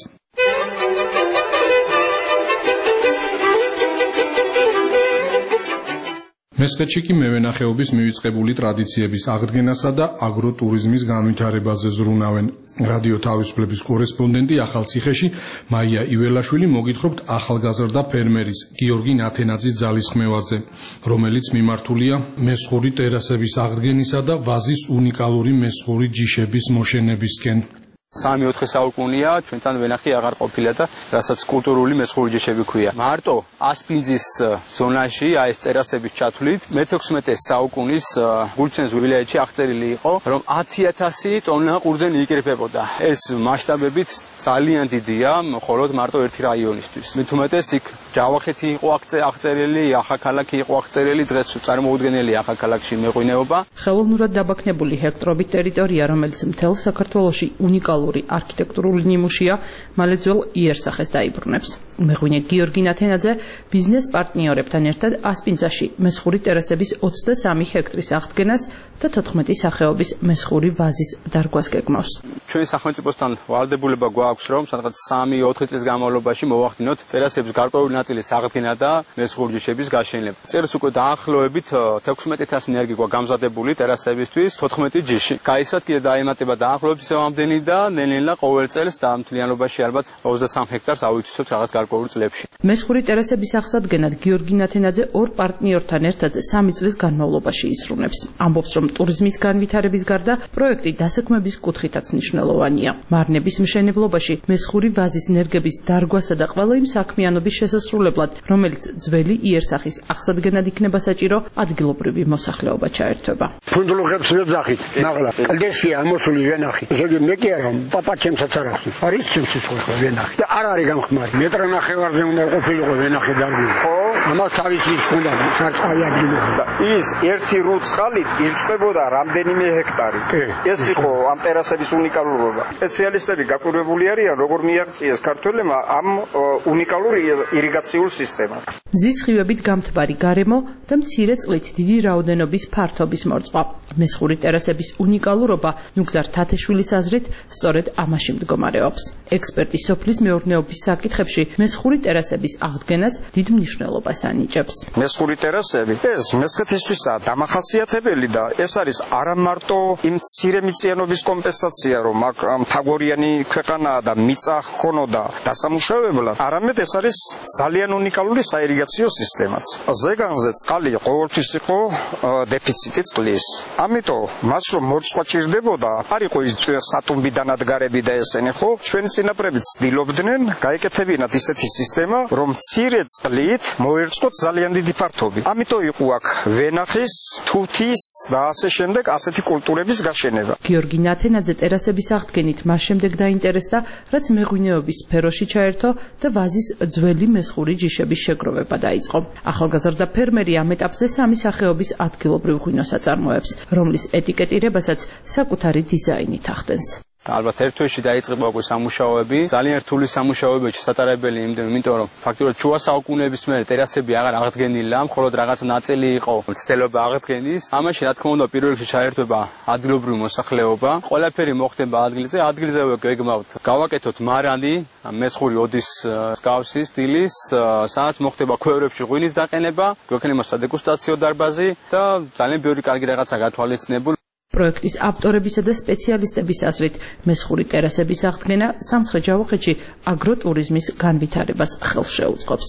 მესხეთში კი მევენახეობის მივიწყებული ტრადიციების აღდგენასა და აგროტურიზმის განვითარებაზე ზრუნავენ. რადიო თავისუფლების კორესპონდენტი ახალციხეში მაია იველაშვილი მოგითხრობთ ახალგაზრდა ფერმერის გიორგი ნათენაძის ძალისხმევაზე, რომელიც მიმართულია მესხური ტერასების აღდგენისა და ვაზის უნიკალური მესხური ჯიშების მოშენებისკენ. სამი-ოთხი საუკუნეა ჩვენთან ვენახი აღარ ყოფილა და რასაც კულტურული მესხური ჯიშები ქვია. მარტო ასპინძის ზონაში აი ეს ტერასების ჩათვლით მეთექვსმეტე საუკუნის გულჩენს ვილაიეთში აღწერილი იყო, რომ ათი ათასი ტონა ყურძენი იკრიფებოდა. ეს მასშტაბებით ძალიან დიდია, მხოლოდ მარტო ერთი რაიონისთვის. მით უმეტეს იქ ჯავახეთი იყო აღწერილი, ახალქალაქი იყო აღწერილი, დღეს წარმოუდგენელი ახალქალაქში მეღვინეობა. ხელოვნურად დაბაქნებული ჰექტარობით ტერიტორია, რომელიც მთელ საქართველოში უნიკალური არქიტექტურული ნიმუშია, მალე ძველ იერსახეს დაიბრუნებს. მეღვინე გიორგი ნათენაძე ბიზნეს პარტნიორებთან ერთად ასპინძაში მესხური ტერასების ოცდასამი ჰექტრის აღდგენას და თოთხმეტი სახეობის მესხური ვაზის დარგვას გეგმავს. ჩვენი სახელმწიფოსთან ვალდებულება გვაქვს, რომ სადღაც სამი-ოთხი წლის განმავლობაში მოვახდინოთ ტერასების გარკვეული ნაწილის აღდგენა და მესხური ჯიშების გაშენება. წერს უკვე დაახლოებით თექვსმეტი ათასი ნერგი გვაქვს გამზადებული ტერასებისთვის, თოთხმეტი ჯიში. გაიცათ კიდე დაემატება დაახლოებით ისევამდენი და ნელ-ნელა ყოველ წელს და მთლიანობაში ალბათ ოცდასამ ჰექტარს ავიცვით რაღაც გარკვეულ წლებში. მესხური ტერასების აღსადგენად გიორგი ნათენაძე ორ პარტნიორთან ერთად სამი წლის განმავლობაში ისრუნებს. ამბობს, რომ ტურიზმის განვითარების გარდა პროექტი დასაქმების კუთხითაც მნიშვნელოვანია. მარნების მშენებლობაში მესხური ვაზის ნერგების დარგვასა და ყველა იმ საქმიანობის შესასრულებლად, რომელიც ძველი იერსახის აღსადგენად იქნება საჭირო, ადგილობრივი მოსახლეობა ჩაერთვება. ფუნდულუხებს ვეძახით, ნაღლა. კლდესია ამოსული ვენახი. ზოგი მე კი არა, პაპა ჩემსაც არ აქვს. არის ჩემს სიტყვა ვენახი. და არ არის გამხმარი. მეტრე ნახევარზე უნდა ყოფილიყო ვენახი დარგვი. ხო, ამას თავისი ჰქონდა სარწყავი ადგილები. ის ერთი რუცხალით ირწყვებოდა რამდენიმე ჰექტარი. ეს იყო ამ ტერასების უნიკალურობა. სპეციალისტები გაკვირვებული არიან, როგორ მიაღწიეს ქართველებმა ამ უნიკალურ ირიგაციულ სისტემას. მზის სხივებით გამთბარი გარემო და მცირე წყლით დიდი რაოდენობის ფართობის მორწყვა. მესხური ტერასების უნიკალურობა ნუგზარ თათეშვილის აზრით სწორედ ამაში მდგომარეობს. ექსპერტი სოფლის მეურნეობის საკითხებში მესხური ტერასების აღდგენას დიდ მნიშვნელობას ანიჭებს. მესხური ტერასები ეს მესხეთისთვისაა დამახასიათებელი და ეს არის არა მარტო იმ მცირე მიწიანობის კომპენსაცია, რომ აქ მთაგორიანი ქვეყანაა და მიწა ჰქონოდა დასამუშავებლად, არამედ ეს არის ძალიან უნიკალური საირიგაციო სისტემაც. ზეგანზე წყალი ყოველთვის იყო დეფიციტი წყლის. ამიტომ მას რომ მორწყვა ჭირდებოდა, არ იყო ის სატუმბი დანადგარები და ესენი, ხო? ჩვენი წინაპრები ცდილობდნენ გაეკეთებინათ ისეთი სისტემა, რომ მცირე წყლით მოერწყოთ ძალიან დიდი ფართობი. ამიტომ იყო აქ ვენახის, თუთის და ასე შემდეგ ასეთი კულტურების გაშენება. გიორგი ნათენაძე ტერასების აღდგენით მას შემდეგ დაინტერესდა, რაც მეღვინეობის სფეროში ჩაერთო და ვაზის ძველი მესხური ჯიშების შეგროვება დაიწყო. ახალგაზრდა ფერმერი ამ ეტაპზე სამი სახეობის ადგილობრივ ღვინოს აწარმოებს, რომლის ეტიკეტირებასაც საკუთარი დიზაინით ახდენს. ალბათ ერთ თვეში დაიწყება უკვე სამუშაოები, ძალიან რთული სამუშაოები შესატარებელი, იმიტომ რომ ფაქტობრივად შუა საუკუნეების მერე ტერასები აღარ აღდგენილა, მხოლოდ რაღაც ნაწილი იყო მცდელობა აღდგენის. ამაში რა თქმა უნდა პირველ რიგში ჩაერთვება ადგილობრივი მოსახლეობა. ყველაფერი მოხდება ადგილზე, ადგილზევე გეგმავთ. გავაკეთოთ მარანი, მესხური ოდის მსგავსი სტილის, სადაც მოხდება ქვევრებში ღვინის დაყენება, გვექნება სადეგუსტაციო დარბაზი და ძალიან ბევრი კარგი რაღაცა გათვალისწინებული. პროექტის ავტორებისა და სპეციალისტების აზრით, მესხური ტერასების აღდგენა სამცხე-ჯავახეთში აგროტურიზმის განვითარებას ხელს შეუწყობს.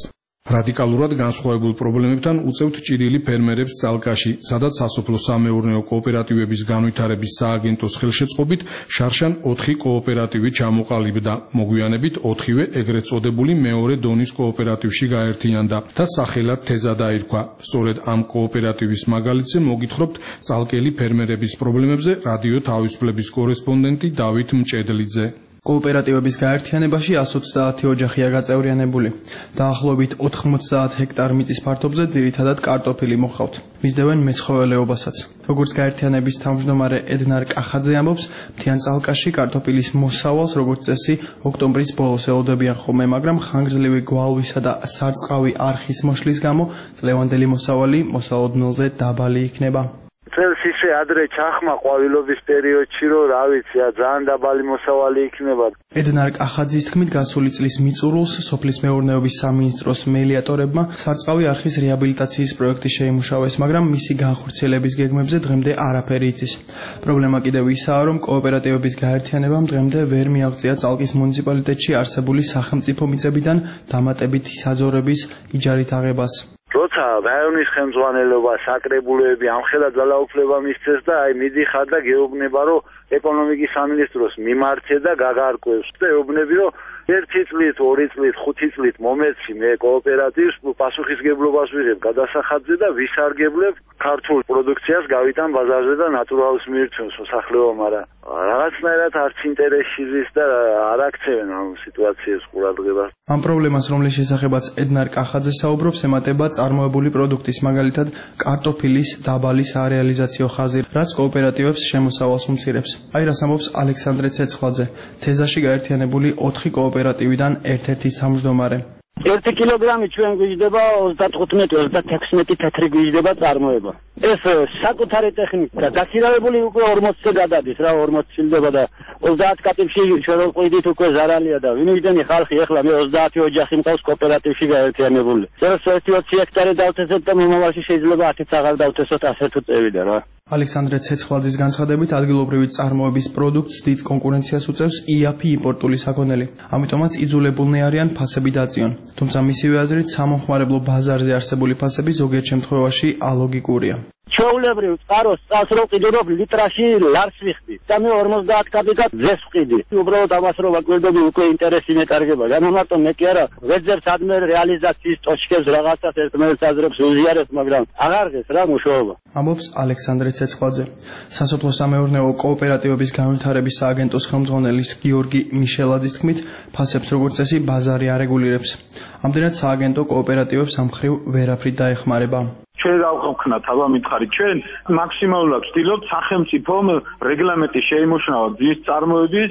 რადიკალურად განსხვავებულ პრობლემებთან უწევთ ჭირილი ფერმერებს წალკაში, სადაც სასოფლო-სამეურნეო კოოპერატივების განვითარების სააგენტოს ხელშეწყობით შარშან ოთხი კოოპერატივი ჩამოყალიბდა. მოგვიანებით ოთხივე ეგრეთ წოდებული მეორე დონის კოოპერატივში გაერთიანდა და სახელად თეზა დაირქვა. სწორედ ამ კოოპერატივის მაგალითზე მოგითხრობთ წალკელი ფერმერების პრობლემებზე რადიო თავისუფლების კორესპონდენტი დავით მჭედლიძე. კოოპერატივების გაერთიანებაში εκατს ოცდაათი ოჯახია გაწევრიანებული. დაახლოებით ოთხმოცდაათ ჰექტარ მიწის ფართობზე ძირითადად კარტოფილი მოჰყავთ. მისდევენ მეცხოველეობასაც. როგორც გაერთიანების თავმჯდომარე ედნარ კახაძე ამბობს, მთიან წალკაში კარტოფილის მოსავალს როგორც წესი ოქტომბრის ბოლოს ელოდებიან ხოლმე, მაგრამ ხანგრძლივი გვალვისა და სარწყავი არხის მოშლის გამო წლევანდელი მოსავალი მოსალოდნელზე დაბალი იქნება. წელს ისე ადრე ჩახმა ყვავილობის პერიოდში, რომ რა ვიცი, ძალიან დაბალი მოსავალი იქნება. ედნარ კახაძის თქმით, გასული წლის მიწურულს სოფლის მეურნეობის სამინისტროს მელიატორებმა სარწყავი არხის რეაბილიტაციის პროექტი შეიმუშავეს, მაგრამ მისი განხორციელების გეგმებზე დღემდე არაფერი იცის. პრობლემა კიდევ ისაა, რომ კოოპერატივების გაერთიანებამ დღემდე ვერ მიაღწია წალკის მუნიციპალიტეტში არსებული სახელმწიფო მიწებიდან დამატებითი საძოვრების იჯარით აღებას. როცა რაიონის ხელმძღვანელობა, საკრებულოები ამხელა ძალაუფლება მისცეს და აი მიდიხარ და გეუბნება, რომ ეკონომიკის სამინისტროს მიმართე და გაგარკვევს და ეუბნები, რომ ერთი წლით, ორი წლით, ხუთი წლით მომეცი მე კოოპერატივს პასუხისგებლობას ვიღებ გადასახადზე და ვისარგებლებ ქართულ პროდუქციას გავიტან ბაზარზე და ნატურალს მიირთმევს მოსახლეობა, მაგრამ რაღაცნაირად არც ინტერესი ზის და არ აქცევენ ამ სიტუაციას ყურადღებას. ამ პრობლემას, რომლის შესახებაც ედნარ კახაძე საუბრობს, ემატება წარმოებული პროდუქტის, მაგალითად კარტოფილის დაბალი სარეალიზაციო ხაზი, რაც კოოპერატივებს შემოსავალს უმცირებს. აი რას ამბობს ალექსანდრე ცეცხლაძე, თეზაში გაერთიანებული ოთხი კოოპერატივიდან ერთ-ერთის თავმჯდომარე. ერთი კილოგრამი ჩვენ გვიждდება ოცდათხუთმეტი ოცდათექვსმეტი თეთრი გვიждდება წარმოება. ეს საკუთარი ტექნიკა გაქირავებული უკვე ორმოცზე გადადის რა, ორმოცი ჩილდება და ოცდაათ კატებში ჩვენ ვყიდით უკვე ზარალია და ვინ ვიდენი ხალხი ახლა მე ოცდაათი ოჯახი მყავს კოოპერატივში გაერთიანებული. зараз ერთი ოცი ჰექტარი დავთესოთ და მომავალში შეიძლება ათიც აღარ დავთესოთ, ასე თუ წევიდა რა. ალექსანდრე ცეცხლაძის განცხადებით, ადგილობრივი წარმოების პროდუქტს დიდ კონკურენციას უწევს იაფი იმპორტული საქონელი. ამიტომაც იძულებულნი არიან ფასები დაწიონ. თუმცა მისივე აზრით, სამომხმარებლო ბაზარზე არსებული ფასები ზოგიერთ შემთხვევაში ალოგიკურია. ჩვეულებრივ წყაროს წელს რო ყიდო რომ ლიტრაში ლარს ვიხდი და მე ორმოცდაათ კაპიკად ძეს ვყიდი. უბრალოდ ამას რო ვაკვირდები უკვე ინტერესი მეკარგება. განამარტო მე კი არა ვეძებთ ადმე რეალიზაციის ტოჩკებს რაღაცას ერთმანეთს აზრებს უზიარებს, მაგრამ აღარ ღეს რა მუშაობა. ამბობს ალექსანდრე ცეცხლაძე. სასოფლო-სამეურნეო კოოპერატივების განვითარების სააგენტოს ხელმძღვანელის გიორგი მიშელაძის თქმით, ფასებს როგორც წესი ბაზარი არეგულირებს. ამდენად სააგენტო კოოპერატივებს ამ მხრივ ვერაფრით დაეხმარება. ჩვენ გავხსნათ აბა მითხარით, ჩვენ მაქსიმალურად ვცდილობთ სახელმწიფომ რეგლამენტი შეიმუშავა ძის წარმოების,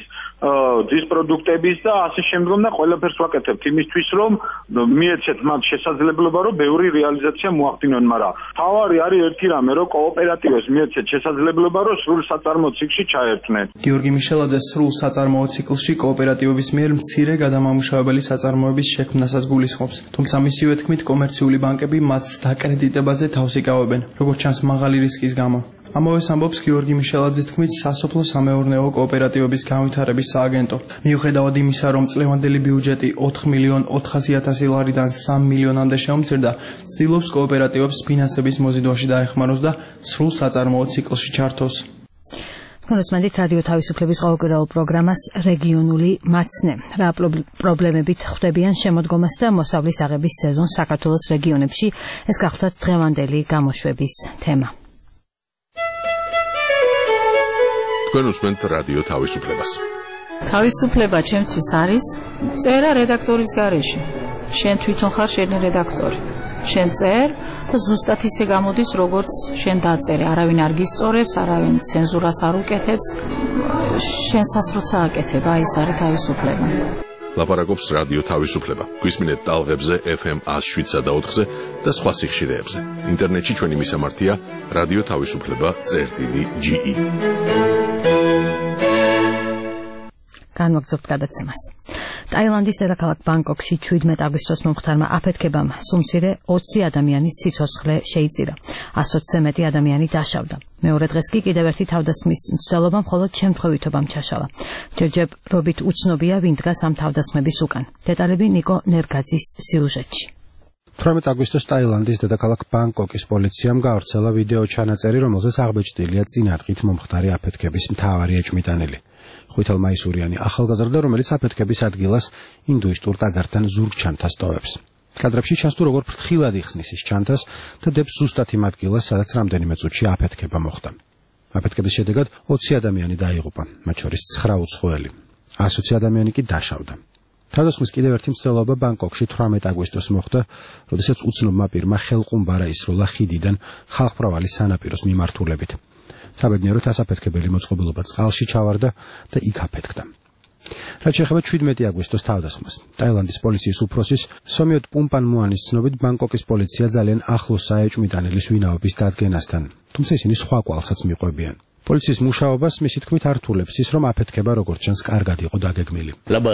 ძის პროდუქტების და ასე შემდგომ და ყველაფერს ვაკეთებთ იმისთვის, რომ მიეცეთ მათ შესაძლებლობა, რომ ბევრი რეალიზაცია მოახდინონ, მაგრამ თავარი არის ერთი რამე, რომ კოოპერატივებს მიეცეთ შესაძლებლობა, რომ სრულ საწარმოო ციკლში ჩაერთნენ. გიორგი მიშელაძე სრულ საწარმოო ციკლში კოოპერატივების მიერ მცირე გადამამუშავებელი საწარმოების შექმნასაც გულისხმობს. თუმცა მისივე თქმით, კომერციული ბანკები მათ დაკრედიტებაზე თავს იკავებენ, როგორც ჩანს მაღალი რისკის გამო. ამავეს ამბობს გიორგი მიშელაძის თქმით, სასოფლო-სამეურნეო კოოპერატივების განვითარების სააგენტო. მიუხედავად იმისა, რომ წლევანდელი ბიუჯეტი ოთხ მილიონ ოთხასი ათასი ლარიდან სამ მილიონამდე შემცირდა, ცდილობს კოოპერატივებს ფინანსების მოზიდვაში დაეხმაროს და სრულ საწარმოო ციკლში ჩართოს. გულისხმობთ რადიო თავისუფლების ყოველკვირეულ პროგრამას რეგიონული მაცნე. რა პრობლემებით ხვდებიან შემოდგომას და მოსავლის აღების სეზონს საქართველოს რეგიონებში, ეს გახლავთ დღევანდელი გამოშვების თემა. თქვენ უსმენთ რადიო თავისუფლებას. თავისუფლება ჩემთვის არის წერა რედაქტორის გარეშე. შენ თვითონ ხარ შენი რედაქტორი. შენ წერ და ზუსტად ისე გამოდის, როგორც შენ დაწერე. არავინ არ გისწორებს, არავინ ცენზურას არ უკეთებს. შენსაც როცა აკეთებ, აი ეს არის თავისუფლება. ლაპარაკობს რადიო თავისუფლება. გვისმინეთ ტალღებზე ეფ ემ ას შვიდსა და ოთხზე და სხვა სიხშირეებზე. ინტერნეტში ჩვენი მისამართია რადიო თავისუფლება წერტილი ჯი ი. განვაგრძობთ გადაცემას. ტაილანდის დედაქალაქ ბანგკოკში შვიდმეტ აგვისტოს მომხდარმა აფეთქებამ სულ-მცირე ოცი ადამიანის სიცოცხლე შეიწირა. ასოცზე მეტი ადამიანი დაშავდა. მეორე დღეს კი კიდევ ერთი თავდასხმის მცდელობა მხოლოდ შემთხვევითობამ ჩაშალა. ჯერჯერობით უცნობია, ვინ დგას ამ თავდასხმების უკან. დეტალები ნიკო ნერგაძის სიუჟეტში. თვრამეტ აგვისტოს ტაილანდის დედაქალაქ ბანგკოკის პოლიციამ გავრცელა ვიდეო ჩანაწერი, რომელზეც აღბეჭდილია წინადღით მომხდარი აფეთქების მთავარი ეჭვმიტანილი. ხვითელმაისურიანი ახალგაზრდა, რომელიც აფეთქების ადგილას ინდუისტურ ტაძართან ზურგჩანთას ტოვებს. კადრებში ჩანს თუ როგორ ფრთხილად იხსნის ის ჩანთას და დებს ზუსტად იმ ადგილას, სადაც რამდენიმე წუთში აფეთქება მოხდა. აფეთქების შედეგად ოცი ადამიანი დაიღუპა, მათ შორის ცხრა უცხოელი. ასოცი ადამიანი კი დაშავდა. თავდასხმის კიდევ ერთი მცდელობა ბანგკოკში თვრამეტ აგვისტოს მოხდა, როდესაც უცნობმა პირმა ხელყუმბარა ისროლა ხიდიდან ხალხმრავალი სანაპიროს მიმართულებით. საბედნიეროდ ასაფეთქებელი მოწყობილობა წყალში ჩავარდა და იქ აფეთქდა. რაც შეეხება შვიდმეტი აგვისტოს თავდასხმას, ტაილანდის პოლიციის უფროსის სომიოთ პუმპანმუანის ცნობით, ბანგკოკის პოლიცია ძალიან ახლოსაა ეჭვმიტანილის ვინაობის დადგენასთან, თუმცა ისინი სხვა კვალსაც მიყვებიან. პოლიციის მუშაობას მისი თქმით არ რთულებს ის, რომ აფეთქება როგორც ჩანს კარგად იყო დაგეგმილი.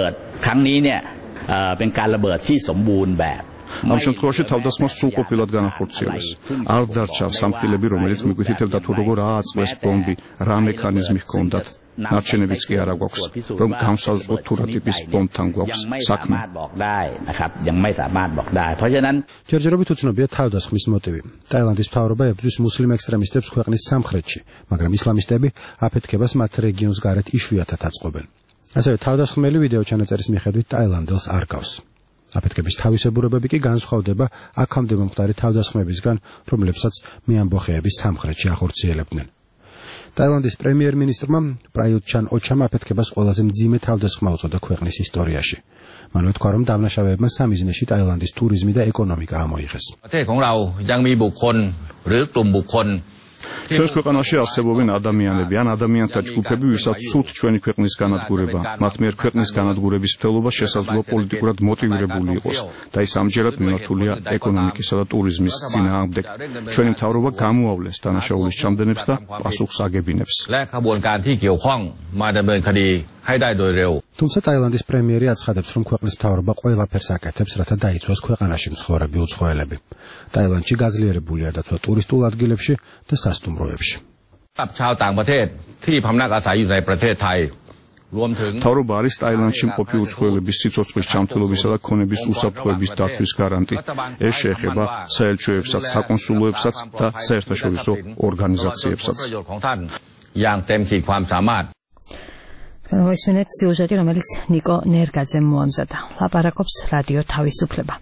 ამ შემთხვევაში თავდასხმა სრულყოფილად განახორციელეს. არ დარჩა სამხილები, რომელიც მიგვითითებდა თუ როგორ ააწყვეს ბომბი, რა მექანიზმი ჰქონდათ. ნარჩენებიც კი არა გვაქვს, რომ განსაზღვროთ თუ რა ტიპის ბომბთან გვაქვს საქმე. ჯერჯერობით უცნობია თავდასხმის მოტივი. ტაილანდის მთავრობა ებრძვის მუსლიმ ექსტრემისტებს ქვეყნის სამხრეთში, მაგრამ ისლამისტები აფეთქებას მათ რეგიონს გარეთ იშვიათად აწყობენ. ასევე თავდასხმელი ვიდეო ჩანაწერის მიხედვით ტაილანდელს არ გავს. აფეთქების თავისებურებები კი განსხვავდება აქამდე მომხდარი თავდასხმებისგან, რომლებსაც მეამბოხეების სამხრეთში ახორციელებდნენ. ტაილანდის პრემიერ-მინისტრმა პრაიუტ ჩან ოჩამ აფეთქებას ყველაზე მძიმე თავდასხმა უწოდა ქვეყნის ისტორიაში. მანვე თქვა, რომ დამნაშავეებმა სამიზნეში ტაილანდის ტურიზმი და ეკონომიკა ამოიღეს. ჩვენს ქვეყანაში არსებობენ ადამიანები ან ადამიანთა ჯგუფები, ვისაც ცუდ ჩვენი ქვეყნის განადგურება, მათ მიერ ქვეყნის განადგურების მცდელობა შესაძლოა პოლიტიკურად მოტივირებული იყოს და ის ამჯერად მიმართულია ეკონომიკისა და ტურიზმის წინააღმდეგ. ჩვენი მთავრობა გამოავლენს დანაშაულის ჩამდენებს და პასუხს აგებინებს. თუმცა ტაილანდის პრემიერი აცხადებს, რომ ქვეყნის მთავრობა ყველაფერს აკეთებს, რათა დაიცვას ქვეყანაში მცხოვრები უცხოელები. ტაილანდში გაძლიერებულია დაცვა ტურისტულ ადგილებში და სასტუმროებში. მთავრობა არის ტაილანდში მყოფი უცხოელების სიცოცხლის ჩამთელობისა და ქონების უსაფრთხოების დაცვის გარანტი. ეს შეეხება საელჩოებსაც, საკონსულოებსაც და საერთაშორისო ორგანიზაციებსაც. მოისმინეთ სიუჟეტი, რომელიც ნიკო ნერგაძემ მოამზადა. ლაპარაკობს რადიო თავისუფლება.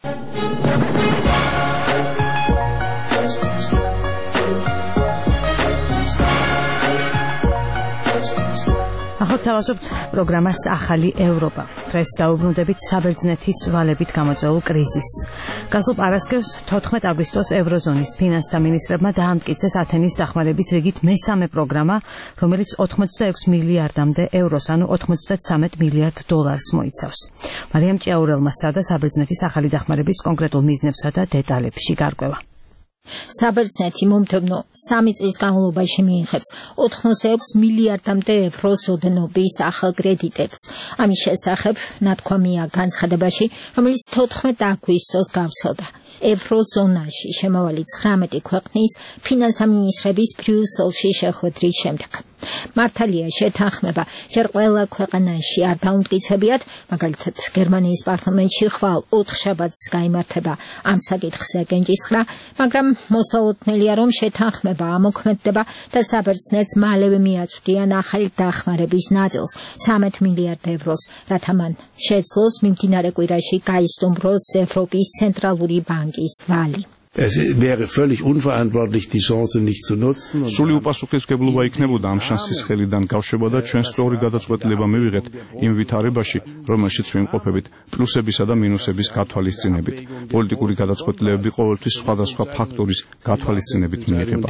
ახლა თავაზობთ პროგრამას ახალი ევროპა. დღეს დაუბრუნდებით საბერძნეთის ვალებით გამოწვეულ კრიზისს. გასულ პარასკევს თოთხმეტ აგვისტოს ევროზონის ფინანსთა მინისტრებმა დაამტკიცეს ათენის დახმარების რიგით მესამე პროგრამა, რომელიც ოცდაექვსი მილიარდამდე ევროს, ანუ ოცდათვრამეტ მილიარდ დოლარს მოიცავს. მარიამ ჭიაურელმა სცადა საბერძნეთის ახალი დახმარების კონკრეტულ მიზნებსა და დეტალებში გარკვევა. საბერძნეთი მომდევნო სამი წლის განმავლობაში მიიღებს ოცდაექვსი მილიარდამდე ევროს ოდენობის ახალ კრედიტებს. ამის შესახებ ნათქვამია განცხადებაში, რომელიც თოთხმეტ აგვისტოს გავრცელდა. ევროზონაში შემავალი ცხრამეტი ქვეყნის ფინანსთა მინისტრების ბრიუსელში შეხვედრის შემდეგ. მართალია შეთანხმება ჯერ ყველა ქვეყანაში არ დაუმტკიცებიათ, მაგალითად გერმანიის პარლამენტში ხვალ ოთხშაბათს გაიმართება ამ საკითხზე კენჭისყრა, მაგრამ მოსალოდნელია, რომ შეთანხმება ამოქმედდება და საბერძნეთს მალევე მიაწვდიან ახალი დახმარების ნაწილს ცხრამეტ მილიარდ ევროს, რათა მან შეძლოს მიმდინარე კვირაში გაისტუმროს ევროპის ცენტრალური ბანკის ვალი. Es wäre völlig unverantwortlich, die Chance nicht zu nutzen. სული უპასუხისმგებლობა იქნებოდა ამ შანსის ხელიდან გავშება და ჩვენ სწორი გადაწყვეტილება მივიღეთ იმ ვითარებაში, რომელშიც ვიმყოფებით, პლუსებისა და მინუსების გათვალისწინებით. პოლიტიკური გადაწყვეტილებები ყოველთვის სხვადასხვა ფაქტორის გათვალისწინებით მიიღება.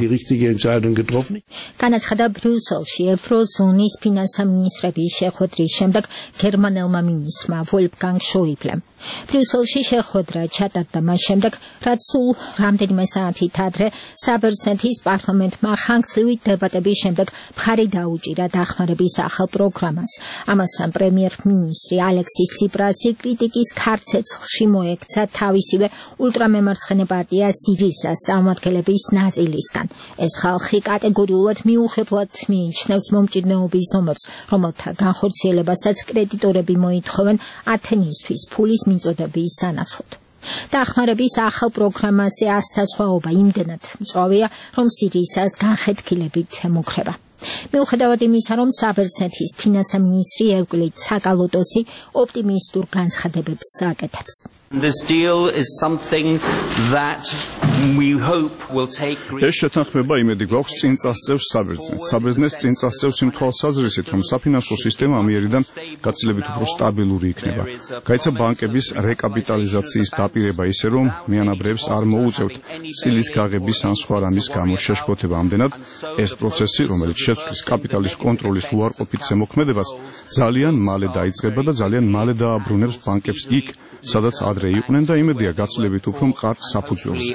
განაცხადა ბრიუსელში ევროზონის ფინანსთა მინისტრების შეხვედრის შემდეგ გერმანელმა მინისტრმა ვოლფგანგ შოიბლემ. ბრიუსელში შეხვედრა ჩატარდა მას შემდეგ, რაც სულ რამდენიმე საათით ადრე საბერძნეთის პარლამენტმა ხანგრძლივი დებატების შემდეგ მხარი დაუჭირა დახმარების ახალ პროგრამას. ამასთან პრემიერ-მინისტრი ალექსის ციპრასი კრიტიკის ქარცეცხლში მოექცა თავისივე ულტრამემარცხენე პარტია სირიზას წარმომადგენლების ნაწილისგან. ეს ხალხი კატეგორიულად მიუხედავად მიიჩნევს მომჭირნეობის ზომებს, რომელთა განხორციელებასაც კრედიტორები მოითხოვენ ათენისთვის ფულის მიწოდების სანაცვლოდ. დახმარების ახალ პროგრამაზე ასთასვაობა იმდენად მწვავეა, რომ სირიისას განხეთქილებით ემუქრება. მიუხედავად იმისა, რომ საბერძნეთის ფინანსთა მინისტრი ევკლიდ საკალოტოსი ოპტიმისტურ განცხადებებს აკეთებს. This deal is something that we hope will take ეს შეთანხმება იმედი გვაქვს წინ წასწევს საბერძნეთს. საბერძნეთს წინ წასწევს იმ თვალსაზრისით, რომ საფინანსო სისტემა ამიერიდან გაცილებით უფრო სტაბილური იქნება. გაიცა ბანკების რეკაპიტალიზაციის დაპირება ისე, რომ მიანაბრებს არ მოუწევთ წილის გაღების ან სხვა რამის გამო შეშფოთება. ამდენად ეს პროცესი, რომელიც შეცვლის კაპიტალის კონტროლის უარყოფით ზემოქმედებას, ძალიან მალე დაიწყება და ძალიან მალე დააბრუნებს ბანკებს იქ, სადაც ადრე იყვნენ და იმედია გაცილებით უფრო მყარ საფუძველზე.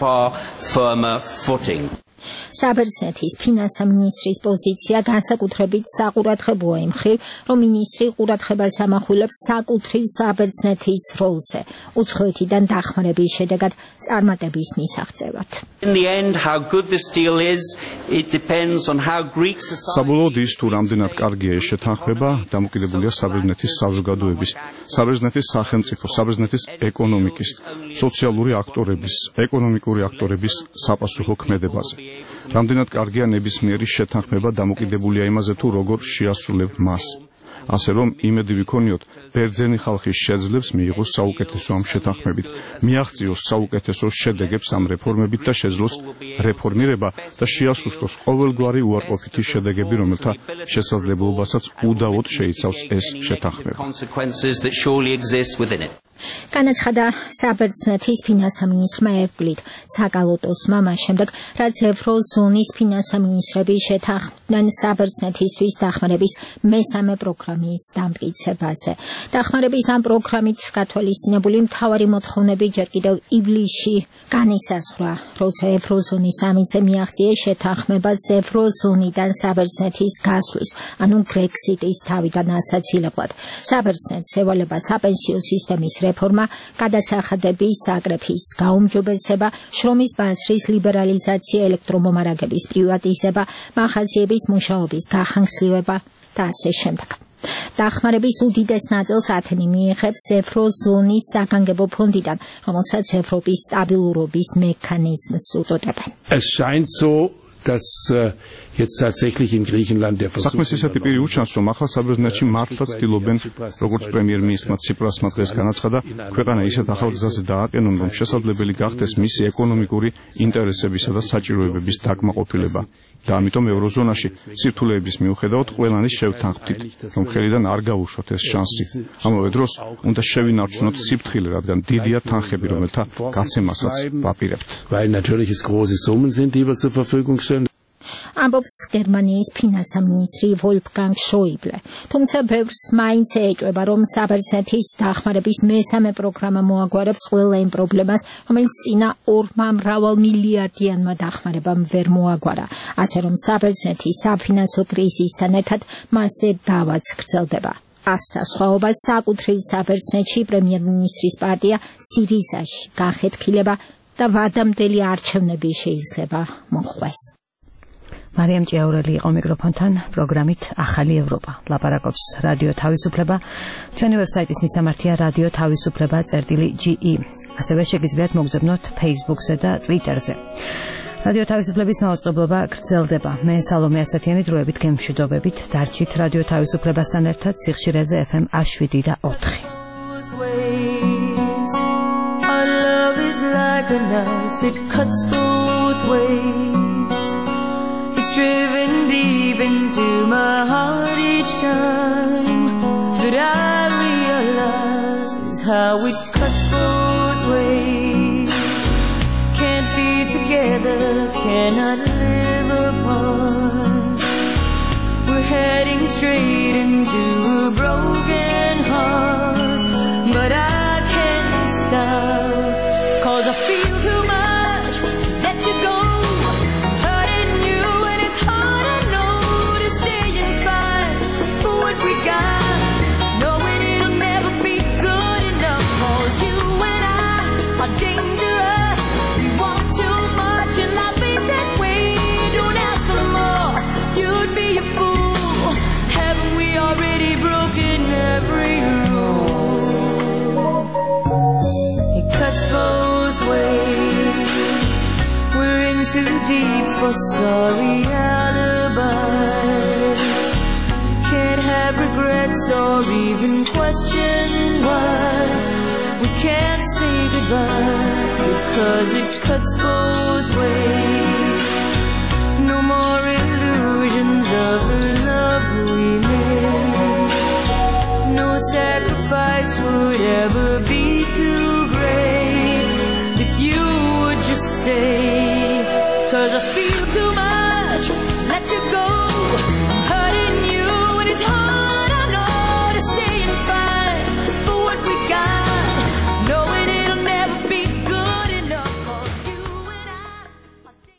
საბერძნეთის ფინანსთა მინისტრის პოზიცია განსაკუთრებით საყურადღებოა იმ მხრივ, რომ მინისტრი ყურადღებას ამახვილებს საკუთრივ საბერძნეთის როლზე, უცხოეთიდან დახმარების შედეგად წარმატების მისაღწევად. In the end, how good this deal is, it depends on how Greek society. საბოლოოდ ის თუ რამდენად კარგია ეს შეთანხმება, დამოკიდებულია საბერძნეთის საზოგადოების, საბერძნეთის სახელმწიფო, საბერძნეთის ეკონომიკის, სოციალური აქტორების, ეკონომიკური აქტორების საპასუხო ქმედებაზე. რამდენად კარგია ნებისმიერი შეთანხმება დამოკიდებულია იმაზე, თუ როგორ შეასრულებ მას. ასე რომ იმედი ვიქონიოთ, ბერძენი ხალხი შეძლებს მიიღოს საუკეთესო ამ შეთანხმებით, მიაღწიოს საუკეთესო შედეგებს ამ რეფორმებით და შეძლოს რეფორმირება და შეასუსტოს ყოველგვარი უარყოფითი შედეგები, რომელთა შესაძლებლობასაც უდავოდ შეიცავს ეს შეთანხმება. განაცხადა საბერძნეთის ფინანსთა მინისტრმა ევკლიდ საკალოტოსმა მას შემდეგ, რაც ევროზონის ფინანსთა მინისტრები შეთანხმდნენ საბერძნეთისთვის დახმარების მესამე პროგრამის დამტკიცებაზე. დახმარების ამ პროგრამით გათვალისწინებული მთავარი მოთხოვნები ჯერ კიდევ ივლისში განისაზღვრა, როცა ევროზონის სამიტზე მიაღწიეს შეთანხმებას ევროზონიდან საბერძნეთის გასვლის, ანუ გრექსიტის თავიდან ასაცილებლად. საბერძნეთს ევალება საპენსიო სისტემის რეფორმა, გადასახადების საკრეფის გაუმჯობესება, შრომის ბაზრის ლიბერალიზაცია, ელექტრომომარაგების პრივატიზება, მაღაზიების მუშაობის გახანგრძლივება და ასე შემდეგ. დახმარების უდიდეს ნაწილს ათენი მიიღებს ევროზონის საგანგებო ფონდიდან, რომელსაც ევროპის სტაბილურობის მექანიზმს უწოდებენ. Es scheint so, dass jetzt tatsächlich in Griechenland der Versuch საქმეს ისეთი პირი უჩანს, რომ ახლა საბერძნეთში მართლა ცდილობენ, როგორც პრემიერ-მინისტრმა ციპრასმა დღეს განაცხადა, ქვეყანა ისეთ ახალ გზაზე დააყენონ, რომ შესაძლებელი გახდეს მისი ეკონომიკური ინტერესებისა და საჭიროებების დაკმაყოფილება. და ამიტომ ევროზონაში სირთულეების მიუხედავად ყველანი შევთანხმდით, რომ ხელიდან არ გაუშვოთ ეს შანსი. ამავე დროს უნდა შევინარჩუნოთ სიფრთხილე, რადგან დიდია თანხები, რომელთა გაცემასაც ვაპირებთ. Weil natürlich es große Summen sind, die wir zur Verfügung stellen. ამბობს გერმანიის ფინანსთა მინისტრი ვოლფგანგ შოიბლე. თუმცა ბევრს მაინც ეჭვება, რომ საბერძნეთის დახმარების მესამე პროგრამა მოაგვარებს ყველა იმ პრობლემას, რომელიც წინა ორმა მრავალ მილიარდიანმა დახმარებამ ვერ მოაგვარა. ასე რომ საბერძნეთის საფინანსო კრიზისთან ერთად მასზე დავაც გრძელდება. ასთა სხვაობა საკუთრივ საბერძნეთში პრემიერ-მინისტრის პარტია სირიზაში განხეთქილება და ვადამდელი არჩევნები შეიძლება მოხდეს. მარიამ ჭიაურელი იყო მიკროფონთან პროგრამით ახალი ევროპა. ლაპარაკობს რადიო თავისუფლება. ჩვენი ვებსაიტის მისამართია რადიო თავისუფლება წერტილი ჯი ი. ასევე შეგიძლიათ მოგზაუროთ Facebook-ზე და Twitter-ზე. რადიო თავისუფლების მაუწყებლობა გრძელდება. მე სალომე ასათიანი დროებით გემშვიდობებით. დარჩით რადიო თავისუფლებასთან ერთად სიხშირეზე ეფ ემ შვიდი და ოთხი. Our love is like a knife that cuts both ways. Driven deep into my heart each time that I realize how it cuts both ways. Can't be together, cannot live apart. We're heading straight into a broken heart, but I can't stop, 'cause I feel too much that you go. Dangerous, we want too much and life ain't that way. Don't ask for more, you'd be a fool. Haven't we already broken every rule? You too deep for sorry alibis. Can't have regrets or even question why we can't say goodbye, because it cuts both ways. No more illusions of the love we made. No sacrifice would ever be too great if you would just stay. 'Cause I feel too much, let you go.